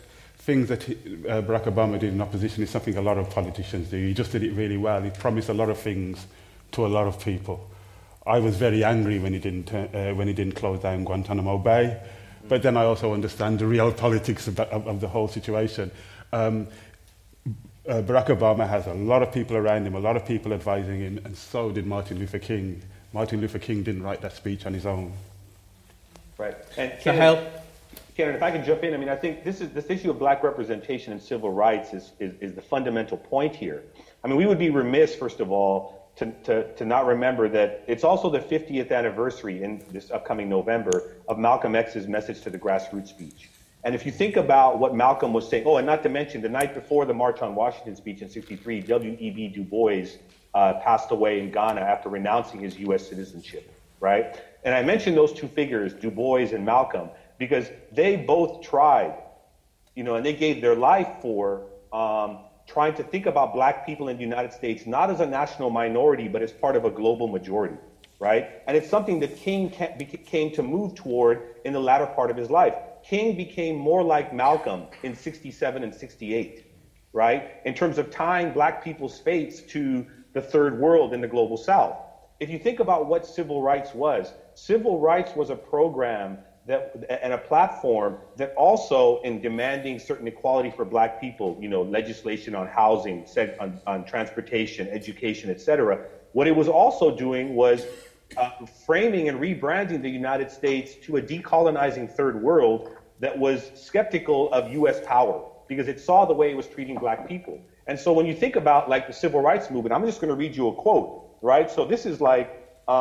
things that Barack Obama did in opposition is something a lot of politicians do. He just did it really well. He promised a lot of things to a lot of people. I was very angry when he didn't close down Guantanamo Bay, but then I also understand the real politics of the whole situation. Barack Obama has a lot of people around him, a lot of people advising him, and so did Martin Luther King. Martin Luther King didn't write that speech on his own. Right. And Karen, if I can jump in, I mean, I think this issue of black representation and civil rights is the fundamental point here. I mean, we would be remiss, first of all, to not remember that it's also the 50th anniversary in this upcoming November of Malcolm X's message to the grassroots speech. And if you think about what Malcolm was saying, and not to mention the night before the March on Washington speech in '63, W.E.B. Du Bois passed away in Ghana after renouncing his U.S. citizenship, right? And I mentioned those two figures, Du Bois and Malcolm, because they both tried, and they gave their life for trying to think about black people in the United States, not as a national minority, but as part of a global majority, right? And it's something that King came to move toward in the latter part of his life. King became more like Malcolm in 67 and 68, right? In terms of tying black people's fates to the third world in the global south. If you think about what civil rights was a program and a platform that also, in demanding certain equality for black people, legislation on housing, on transportation, education, etc. What it was also doing was framing and rebranding the United States to a decolonizing third world that was skeptical of U.S. power because it saw the way it was treating black people. And so when you think about like the civil rights movement, I'm just going to read you a quote, right? So this is like,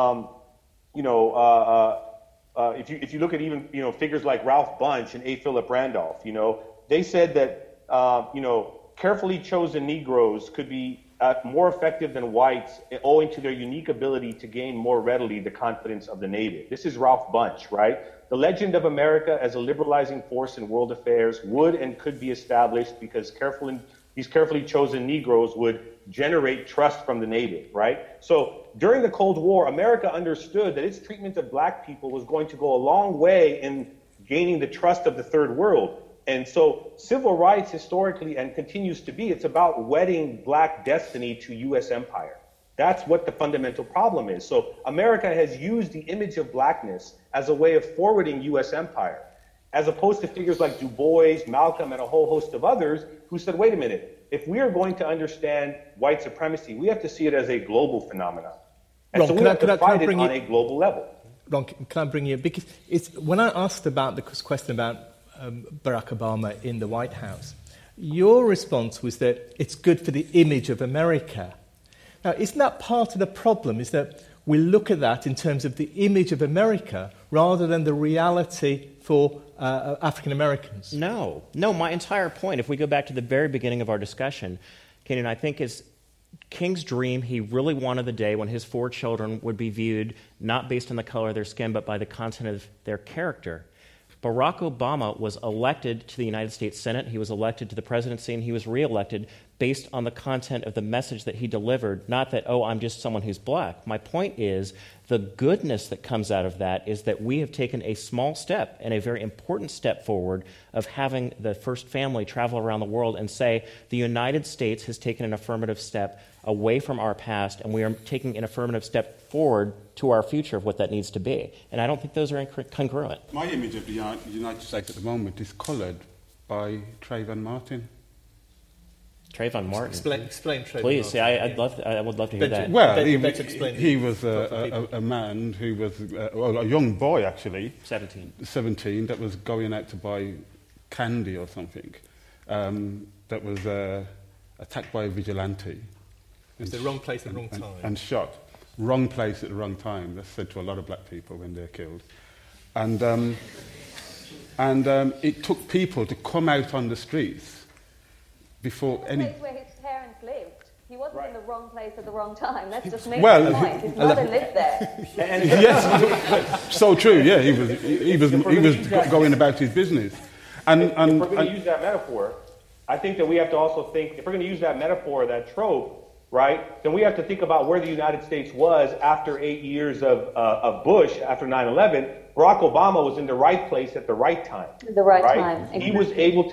if you look at even figures like Ralph Bunche and A. Philip Randolph, they said that carefully chosen Negroes could be more effective than whites owing to their unique ability to gain more readily the confidence of the native. This is Ralph Bunche, right? The legend of America as a liberalizing force in world affairs would and could be established because these carefully chosen Negroes would generate trust from the native, right? So during the Cold War, America understood that its treatment of black people was going to go a long way in gaining the trust of the third world. And so civil rights historically and continues to be, it's about wedding black destiny to U.S. empire. That's what the fundamental problem is. So America has used the image of blackness as a way of forwarding U.S. empire, as opposed to figures like Du Bois, Malcolm, and a whole host of others who said, wait a minute, if we are going to understand white supremacy, we have to see it as a global phenomenon. And Ron, so we have to fight it on a global level. Ron, can I bring you, because when I asked about the question about Barack Obama in the White House, your response was that it's good for the image of America. Now, isn't that part of the problem, is that we look at that in terms of the image of America rather than the reality for African Americans? No, my entire point, if we go back to the very beginning of our discussion, Kenan, I think is King's dream. He really wanted the day when his 4 children would be viewed not based on the color of their skin, but by the content of their character. Barack Obama was elected to the United States Senate. He was elected to the presidency, and he was reelected based on the content of the message that he delivered, not that, I'm just someone who's black. My point is the goodness that comes out of that is that we have taken a small step and a very important step forward of having the first family travel around the world and say the United States has taken an affirmative step away from our past, and we are taking an affirmative step forward to our future of what that needs to be. And I don't think those are congruent. My image of the United States at the moment is coloured by Trayvon Martin. Trayvon Martin. Explain Trayvon Please, Martin. I would love to hear that. Well, he was a man who was, a young boy actually. 17, that was going out to buy candy or something, that was attacked by a vigilante. It's the wrong place at the wrong time. And shot. Wrong place at the wrong time. That's said to a lot of black people when they're killed. And it took people to come out on the streets before any... The place where his parents lived. He wasn't in the wrong place at the wrong time. That's just making well, the point. His mother lived there. Yes, so true. Yeah, he was going about his business. And if we're going to use that metaphor, I think that we have to also think, if we're going to use that metaphor, that trope, right, then we have to think about where the United States was after 8 years of Bush, after 9/11. Barack Obama was in the right place at the right time. The right time. Exactly. He was able to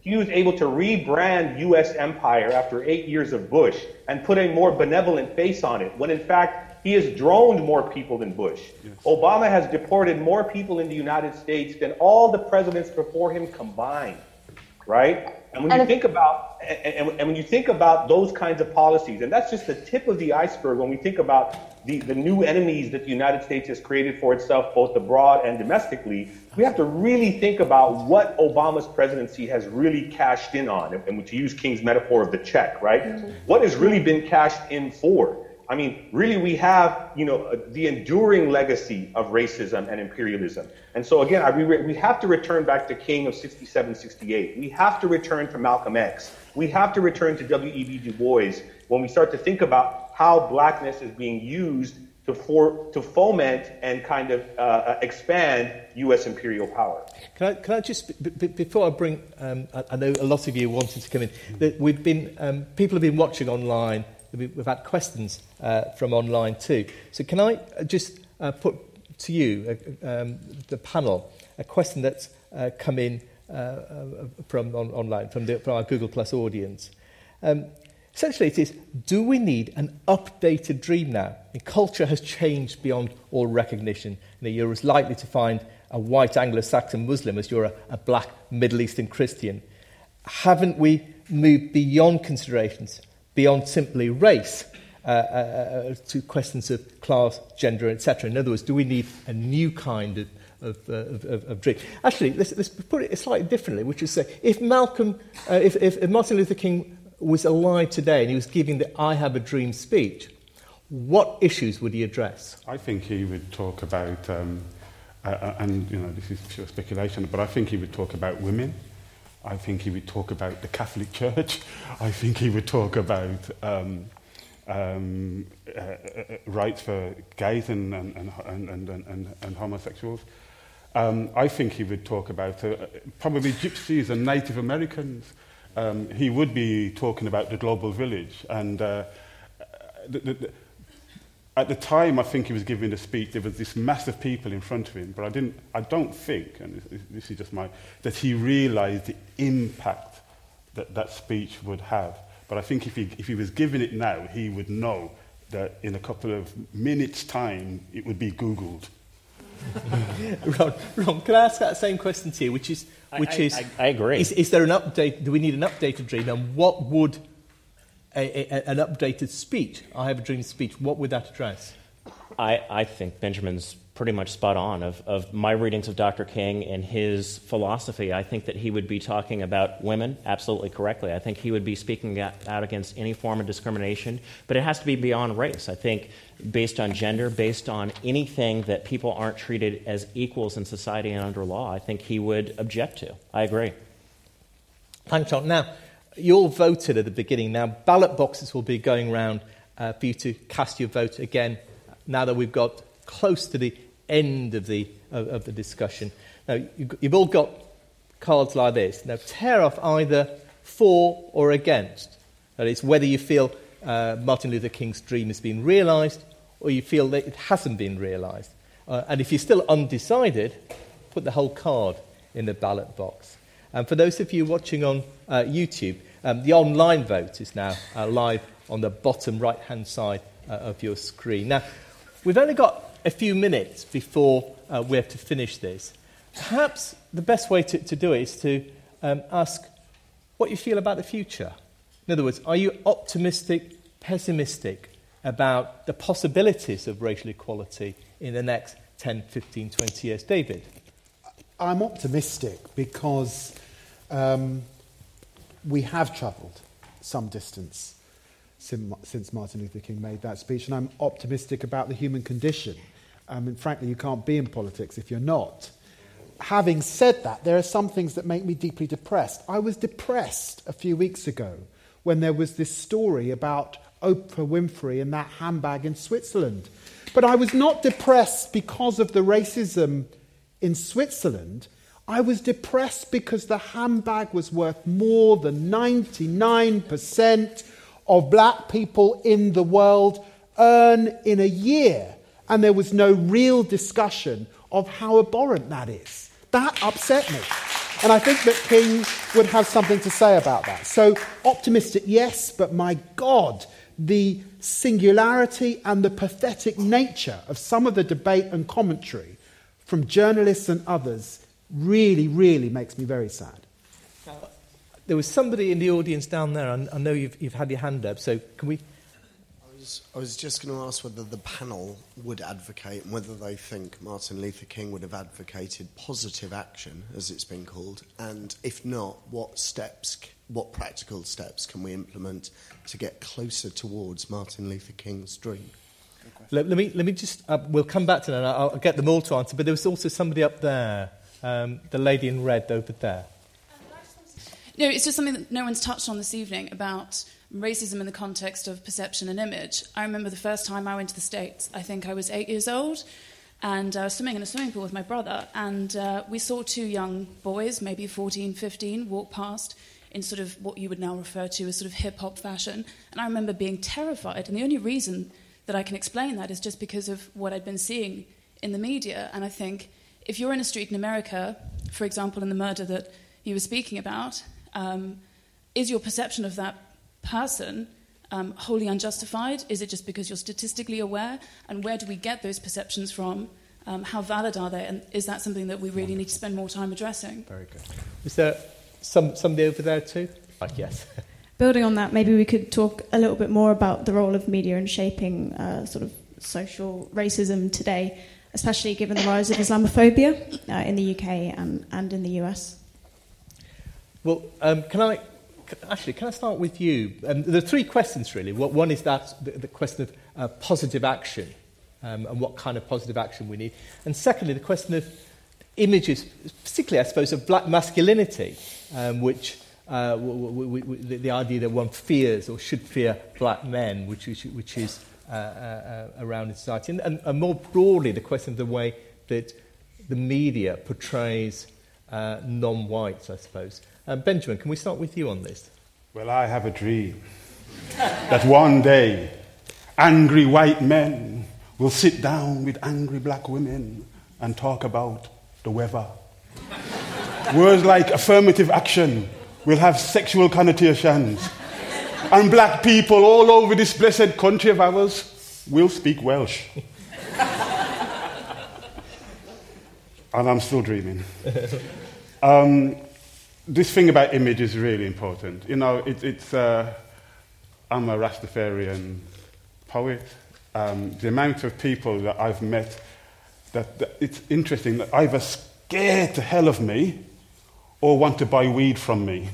he was able to rebrand U.S. empire after 8 years of Bush and put a more benevolent face on it, when in fact he has droned more people than Bush. Yes. Obama has deported more people in the United States than all the presidents before him combined, right? And when you think about when you think about those kinds of policies, and that's just the tip of the iceberg when we think about the new enemies that the United States has created for itself, both abroad and domestically, we have to really think about what Obama's presidency has really cashed in on, and to use King's metaphor of the check, right? Mm-hmm. What has really been cashed in for? I mean, really, we have, the enduring legacy of racism and imperialism. And so, again, we have to return back to King of 67, 68. We have to return to Malcolm X. We have to return to W.E.B. Du Bois when we start to think about how blackness is being used to foment and kind of expand U.S. imperial power. Can I just, before I bring, I know a lot of you wanted to come in, that we've been, people have been watching online. We've had questions from online too. So can I just put to you, the panel, a question that's come in from online, from our Google Plus audience. Essentially it is, do we need an updated dream now? Culture has changed beyond all recognition. You're as likely to find a white Anglo-Saxon Muslim as you're a black Middle Eastern Christian. Haven't we moved beyond considerations, beyond simply race, to questions of class, gender, etc.? In other words, do we need a new kind of dream? Actually, let's put it slightly differently, which is say, if Martin Luther King was alive today and he was giving the I Have a Dream speech, what issues would he address? I think he would talk about, this is pure speculation, but I think he would talk about women. I think he would talk about the Catholic Church. I think he would talk about rights for gays and homosexuals. I think he would talk about probably gypsies and Native Americans. He would be talking about the global village. And at the time, I think he was giving the speech, there was this mass of people in front of him, but I don't think, and this is just that he realised the impact that speech would have. But I think if he was giving it now, he would know that in a couple of minutes' time, it would be Googled. Ron, can I ask that same question to you, which is I agree. Is there an update? Do we need an updated dream? And what would an updated speech, I Have a Dream speech, what would that address? I think Benjamin's pretty much spot on. Of my readings of Dr. King and his philosophy, I think that he would be talking about women absolutely correctly. I think he would be speaking out against any form of discrimination, but it has to be beyond race. I think based on gender, based on anything that people aren't treated as equals in society and under law, I think he would object to. I agree. Thanks, John. Now, you all voted at the beginning. Now, ballot boxes will be going round for you to cast your vote again now that we've got close to the end of the discussion. Now, you've all got cards like this. Now, tear off either for or against. That is, whether you feel Martin Luther King's dream has been realised or you feel that it hasn't been realised. And if you're still undecided, put the whole card in the ballot box. And for those of you watching on YouTube, the online vote is now live on the bottom right-hand side of your screen. Now, we've only got a few minutes before we have to finish this. Perhaps the best way to do it is to ask what you feel about the future. In other words, are you optimistic, pessimistic about the possibilities of racial equality in the next 10, 15, 20 years? David? I'm optimistic because we have travelled some distance since Martin Luther King made that speech, and I'm optimistic about the human condition. And frankly, you can't be in politics if you're not. Having said that, there are some things that make me deeply depressed. I was depressed a few weeks ago when there was this story about Oprah Winfrey and that handbag in Switzerland. But I was not depressed because of the racism in Switzerland. I was depressed because the handbag was worth more than 99% of black people in the world earn in a year. And there was no real discussion of how abhorrent that is. That upset me. And I think that King would have something to say about that. So optimistic, yes, but my God, the singularity and the pathetic nature of some of the debate and commentary from journalists and others really, really makes me very sad. There was somebody in the audience down there. I know you've had your hand up, so can we... I was just going to ask whether the panel would advocate and whether they think Martin Luther King would have advocated positive action, as it's been called, and if not, what practical steps can we implement to get closer towards Martin Luther King's dream? Let me just... we'll come back to that. I'll get them all to answer, but there was also somebody up there, the lady in red over there. No, it's just something that no one's touched on this evening about racism in the context of perception and image. I remember the first time I went to the States. I think I was 8 years old, and I was swimming in a swimming pool with my brother, and we saw 2 young boys, maybe 14, 15, walk past in sort of what you would now refer to as sort of hip-hop fashion. And I remember being terrified, and the only reason that I can explain that is just because of what I'd been seeing in the media. And I think if you're in a street in America, for example, in the murder that you were speaking about, is your perception of that person wholly unjustified? Is it just because you're statistically aware? And where do we get those perceptions from? How valid are they? And is that something that we really need to spend more time addressing? Very good. Is there somebody over there too? Yes. Building on that, maybe we could talk a little bit more about the role of media in shaping sort of social racism today, especially given the rise of Islamophobia in the UK and in the US. Well, can I start with you? There are 3 questions, really. One is that the question of positive action and what kind of positive action we need. And secondly, the question of images, particularly, I suppose, of black masculinity, which the idea that one fears or should fear black men, which is around in society. And more broadly, the question of the way that the media portrays non-whites, I suppose. Benjamin, can we start with you on this? Well, I have a dream that one day angry white men will sit down with angry black women and talk about the weather. Words like affirmative action will have sexual connotations, and black people all over this blessed country of ours will speak Welsh. And I'm still dreaming. This thing about image is really important. You know, I'm a Rastafarian poet. The amount of people that I've met, that it's interesting that either scared to hell of me or want to buy weed from me.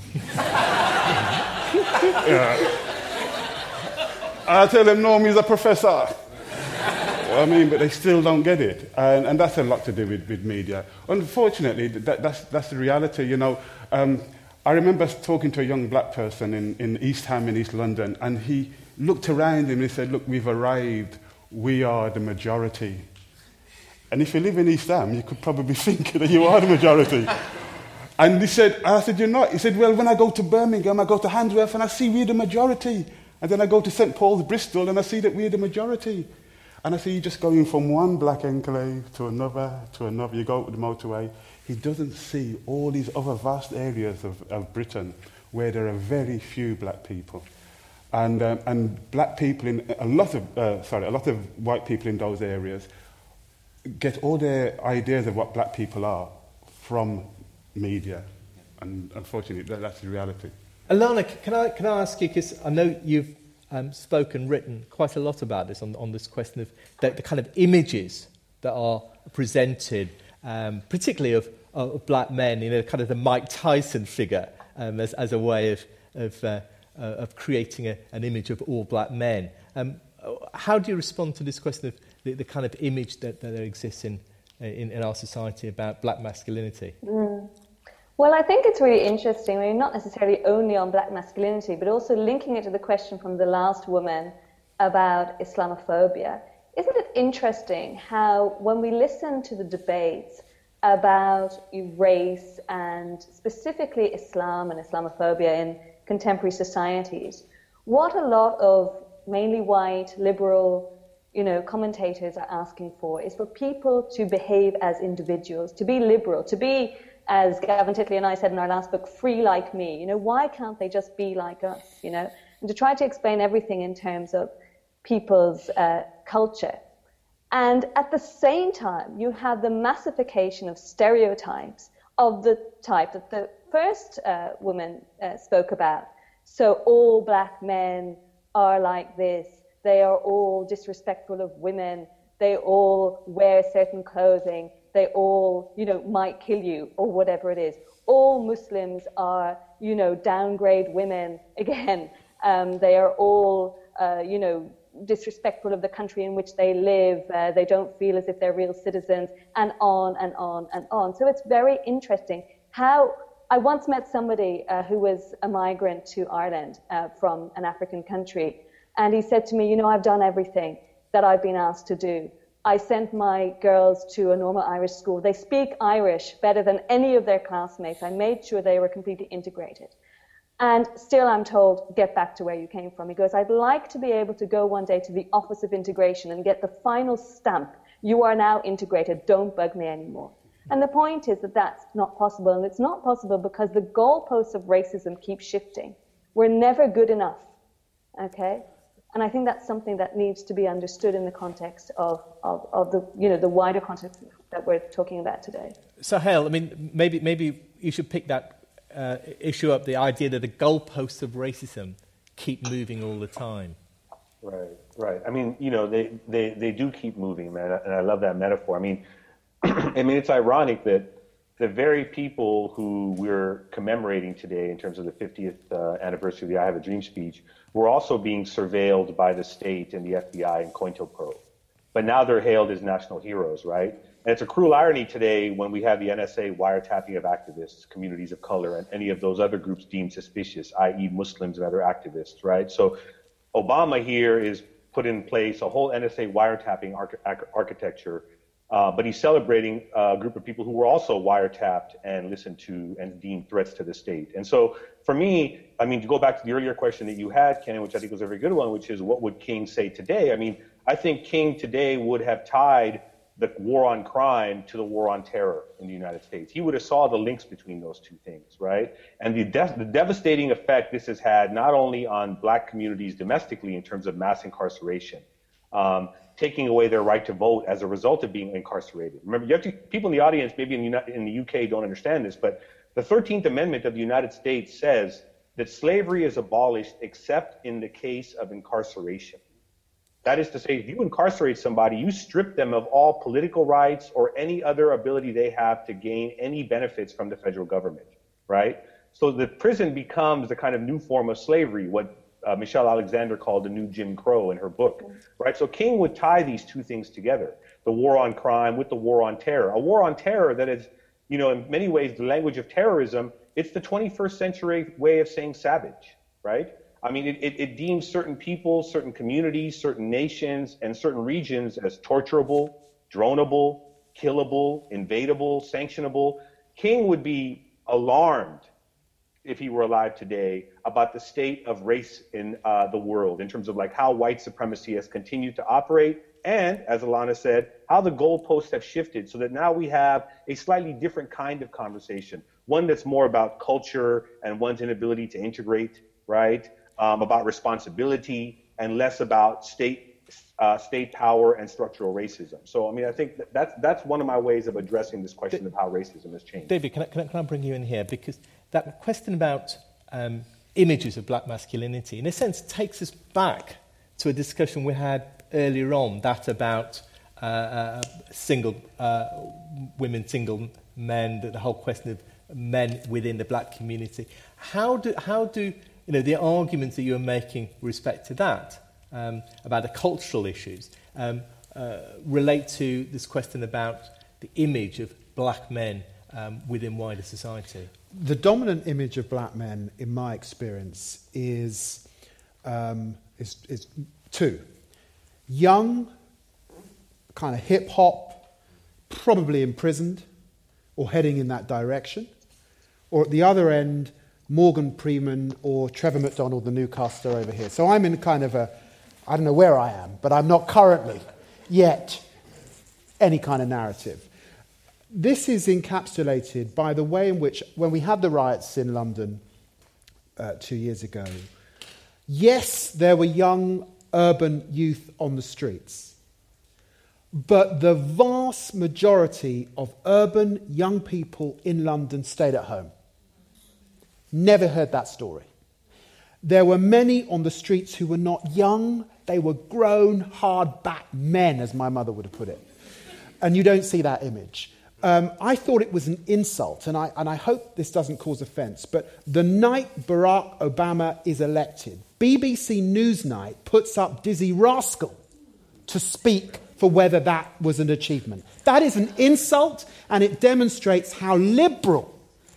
I tell them, no, me's a professor. I mean, but they still don't get it. And that's a lot to do with media. Unfortunately, that's the reality, you know. I remember talking to a young black person in East Ham in East London, and he looked around him and he said, look, we've arrived. We are the majority. And if you live in East Ham, you could probably think that you are the majority. And I said, you're not. He said, well, when I go to Birmingham, I go to Handsworth and I see we're the majority. And then I go to St. Paul's, Bristol, and I see that we're the majority. And I see you just going from one black enclave to another, you go to the motorway. He doesn't see all these other vast areas of Britain where there are very few black people. And black people a lot of white people in those areas get all their ideas of what black people are from media. And unfortunately, that's the reality. Alana, can I ask you, because I know you've spoken, written quite a lot about this on this question of the kind of images that are presented, particularly of black men, you know, kind of the Mike Tyson figure as a way of creating an image of all black men. How do you respond to this question of the kind of image that there exists in our society about black masculinity? Well, I think it's really interesting, I mean, not necessarily only on black masculinity, but also linking it to the question from the last woman about Islamophobia. Isn't it interesting how when we listen to the debates about race and specifically Islam and Islamophobia in contemporary societies, what a lot of mainly white, liberal, commentators are asking for is for people to behave as individuals, to be liberal, to be as Gavin Titley and I said in our last book, free like me. Why can't they just be like us, And to try to explain everything in terms of people's culture. And at the same time, you have the massification of stereotypes of the type that the first woman spoke about. So all black men are like this. They are all disrespectful of women. They all wear certain clothing. They all, might kill you or whatever it is. All Muslims are, downgrade women again. They are all, disrespectful of the country in which they live. They don't feel as if they're real citizens, and on and on and on. So it's very interesting how I once met somebody who was a migrant to Ireland from an African country. And he said to me, I've done everything that I've been asked to do. I sent my girls to a normal Irish school. They speak Irish better than any of their classmates. I made sure they were completely integrated. And still I'm told, get back to where you came from. He goes, I'd like to be able to go one day to the Office of Integration and get the final stamp. You are now integrated. Don't bug me anymore. And the point is that that's not possible. And it's not possible because the goalposts of racism keep shifting. We're never good enough. Okay? And I think that's something that needs to be understood in the context of the wider context that we're talking about today. So, Hale, maybe you should pick that issue up, the idea that the goalposts of racism keep moving all the time. Right. They do keep moving, man, and I love that metaphor. It's ironic that the very people who we're commemorating today in terms of the 50th anniversary of the I Have a Dream speech were also being surveilled by the state and the FBI and COINTELPRO. But now they're hailed as national heroes, right? And it's a cruel irony today when we have the NSA wiretapping of activists, communities of color, and any of those other groups deemed suspicious, i.e. Muslims and other activists, right? So Obama here is put in place a whole NSA wiretapping architecture, but he's celebrating a group of people who were also wiretapped and listened to and deemed threats to the state. And so for me, to go back to the earlier question that you had, Ken, which I think was a very good one, which is what would King say today? I think King today would have tied the war on crime to the war on terror in the United States. He would have saw the links between those two things, right? And the devastating effect this has had not only on black communities domestically in terms of mass incarceration, taking away their right to vote as a result of being incarcerated. Remember, people in the audience, maybe in the UK, don't understand this, but the 13th Amendment of the United States says that slavery is abolished except in the case of incarceration. That is to say, if you incarcerate somebody, you strip them of all political rights or any other ability they have to gain any benefits from the federal government, right? So the prison becomes the kind of new form of slavery, what Michelle Alexander called the new Jim Crow in her book, right? So King would tie these two things together, the war on crime with the war on terror. A war on terror that is, in many ways, the language of terrorism. It's the 21st century way of saying savage, right? It deems certain people, certain communities, certain nations, and certain regions as torturable, dronable, killable, invadable, sanctionable. King would be alarmed if he were alive today about the state of race in the world in terms of how white supremacy has continued to operate and, as Alana said, how the goalposts have shifted so that now we have a slightly different kind of conversation, one that's more about culture and one's inability to integrate, right? About responsibility and less about state power and structural racism. So, I think that's one of my ways of addressing this question of how racism has changed. David, can I bring you in here? Because that question about images of black masculinity, in a sense, takes us back to a discussion we had earlier on, that about single women, single men, the whole question of men within the black community. How do the arguments that you're making with respect to that, about the cultural issues, relate to this question about the image of black men within wider society? The dominant image of black men, in my experience, is two. Young, kind of hip-hop, probably imprisoned or heading in that direction. Or at the other end, Morgan Freeman or Trevor McDonald, the newcaster over here. So I'm in kind of I don't know where I am, but I'm not currently yet any kind of narrative. this is encapsulated by the way in which, when we had the riots in London 2 years ago, yes, there were young urban youth on the streets, but the vast majority of urban young people in London stayed at home. Never heard that story. There were many on the streets who were not young, they were grown, hard-backed men, as my mother would have put it. And you don't see that image. I thought it was an insult, and I hope this doesn't cause offence, but the night Barack Obama is elected, BBC Newsnight puts up Dizzy Rascal to speak for whether that was an achievement. That is an insult, and it demonstrates how liberal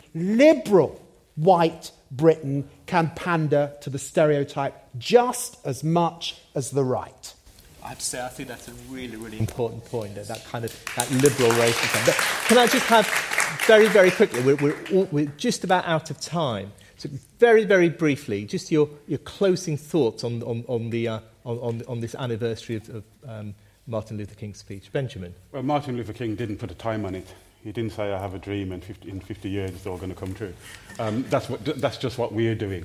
white Britain can pander to the stereotype just as much as the right. I have to say, I think that's a really, really important point, that liberal racism. But can I just have, very, very quickly, we're just about out of time, so very, very briefly, just your closing thoughts on this anniversary of Martin Luther King's speech. Benjamin? Well, Martin Luther King didn't put a time on it. He didn't say, I have a dream and in 50 years it's all going to come true. That's just what we're doing.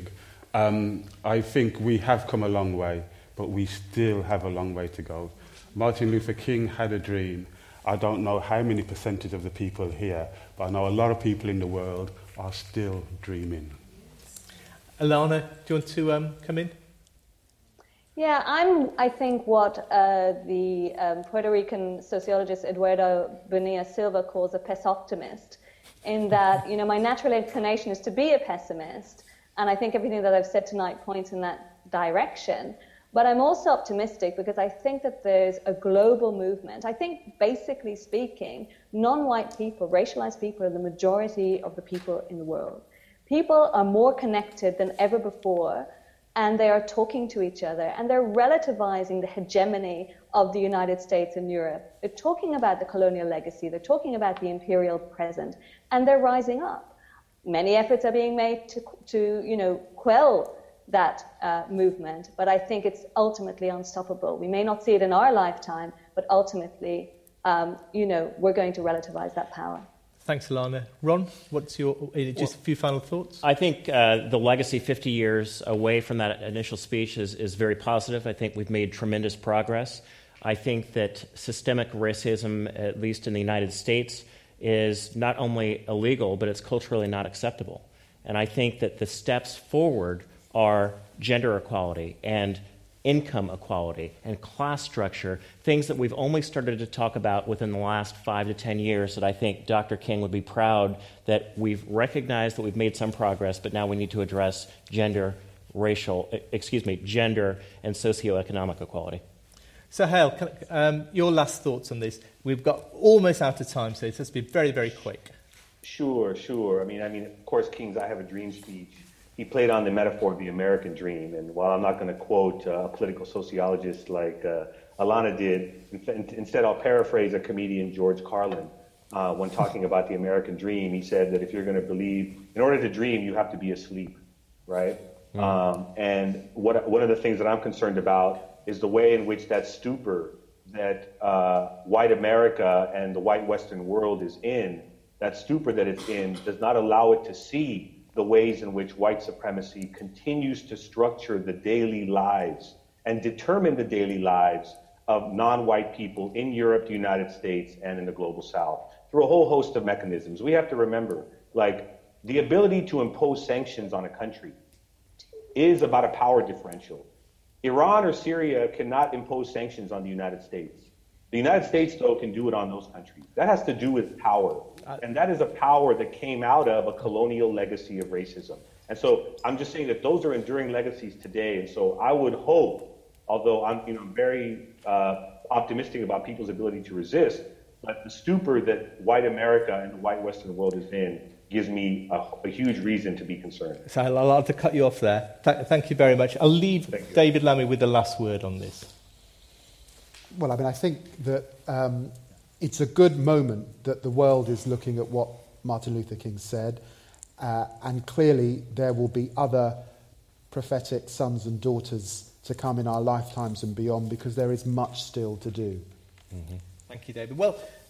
I think we have come a long way, but we still have a long way to go. Martin Luther King had a dream. I don't know how many percentage of the people here, but I know a lot of people in the world are still dreaming. Alana, do you want to come in? Yeah, I think what the Puerto Rican sociologist Eduardo Bonilla Silva calls a pesoptimist, in that, my natural inclination is to be a pessimist, and I think everything that I've said tonight points in that direction. But I'm also optimistic because I think that there's a global movement. I think, basically speaking, non-white people, racialized people, are the majority of the people in the world. People are more connected than ever before, and they are talking to each other, and they're relativizing the hegemony of the United States and Europe. They're talking about the colonial legacy, they're talking about the imperial present, and they're rising up. Many efforts are being made to quell that movement, but I think it's ultimately unstoppable. We may not see it in our lifetime, but ultimately, we're going to relativize that power. Thanks, Alana. Ron, what's a few final thoughts? I think the legacy 50 years away from that initial speech is very positive. I think we've made tremendous progress. I think that systemic racism, at least in the United States, is not only illegal, but it's culturally not acceptable. And I think that the steps forward are gender equality and income equality and class structure, things that we've only started to talk about within the last 5 to 10 years that I think Dr. King would be proud that we've recognized that we've made some progress, but now we need to address gender and socioeconomic equality. So, Hale, your last thoughts on this? We've got almost out of time, so it has to be very, very quick. Sure. I mean, of course, King's I Have a Dream speech, he played on the metaphor of the American dream. And while I'm not going to quote a political sociologist like Alana did, instead I'll paraphrase a comedian, George Carlin, when talking about the American dream. He said that if you're going to believe, in order to dream, you have to be asleep, right? And one of the things that I'm concerned about is the way in which that stupor that white America and the white Western world is in, that stupor that it's in, does not allow it to see the ways in which white supremacy continues to structure the daily lives and determine the daily lives of non-white people in Europe, the United States, and in the global South through a whole host of mechanisms. We have to remember, the ability to impose sanctions on a country is about a power differential. Iran or Syria cannot impose sanctions on the United States. The United States, though, can do it on those countries. That has to do with power. And that is a power that came out of a colonial legacy of racism. And so I'm just saying that those are enduring legacies today. And so I would hope, although I'm very optimistic about people's ability to resist, but the stupor that white America and the white Western world is in gives me a huge reason to be concerned. So I'll have to cut you off there. Thank you very much. I'll leave David Lammy with the last word on this. Well, I think that it's a good moment that the world is looking at what Martin Luther King said, and clearly there will be other prophetic sons and daughters to come in our lifetimes and beyond, because there is much still to do. Thank you, David. Well,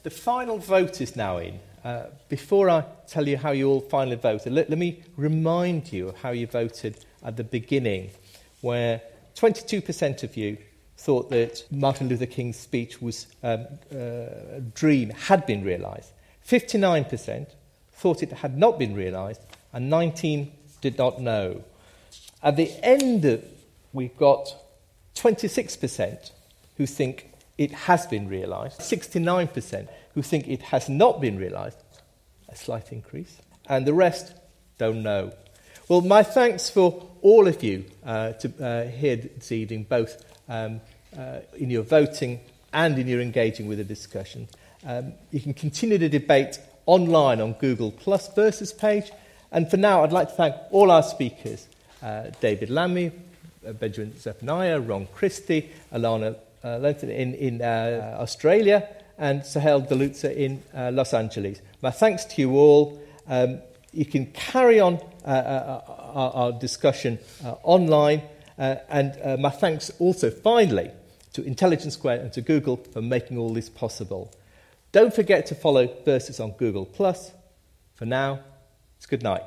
The final vote is now in. Before I tell you how you all finally voted, let me remind you of how you voted at the beginning, where 22% of you thought that Martin Luther King's speech was a dream had been realised. 59% thought it had not been realised, and 19% did not know. At the end, we've got 26% who think it has been realised, 69% who think it has not been realised, a slight increase, and the rest don't know. Well, my thanks for all of you here this evening, both in your voting and in your engaging with the discussion. You can continue the debate online on Google Plus Versus page. And for now, I'd like to thank all our speakers, David Lammy, Benjamin Zephaniah, Ron Christie, Alana Lenton in Australia, and Sahel Dalutza in Los Angeles. My thanks to you all. You can carry on our discussion online. And my thanks also, finally, to Intelligence Squared and to Google for making all this possible. Don't forget to follow Versus on Google+. For now, it's good night.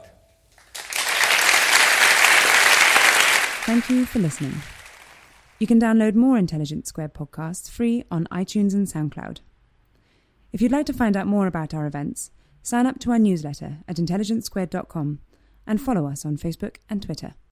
Thank you for listening. You can download more Intelligence Squared podcasts free on iTunes and SoundCloud. If you'd like to find out more about our events, sign up to our newsletter at intelligencesquared.com and follow us on Facebook and Twitter.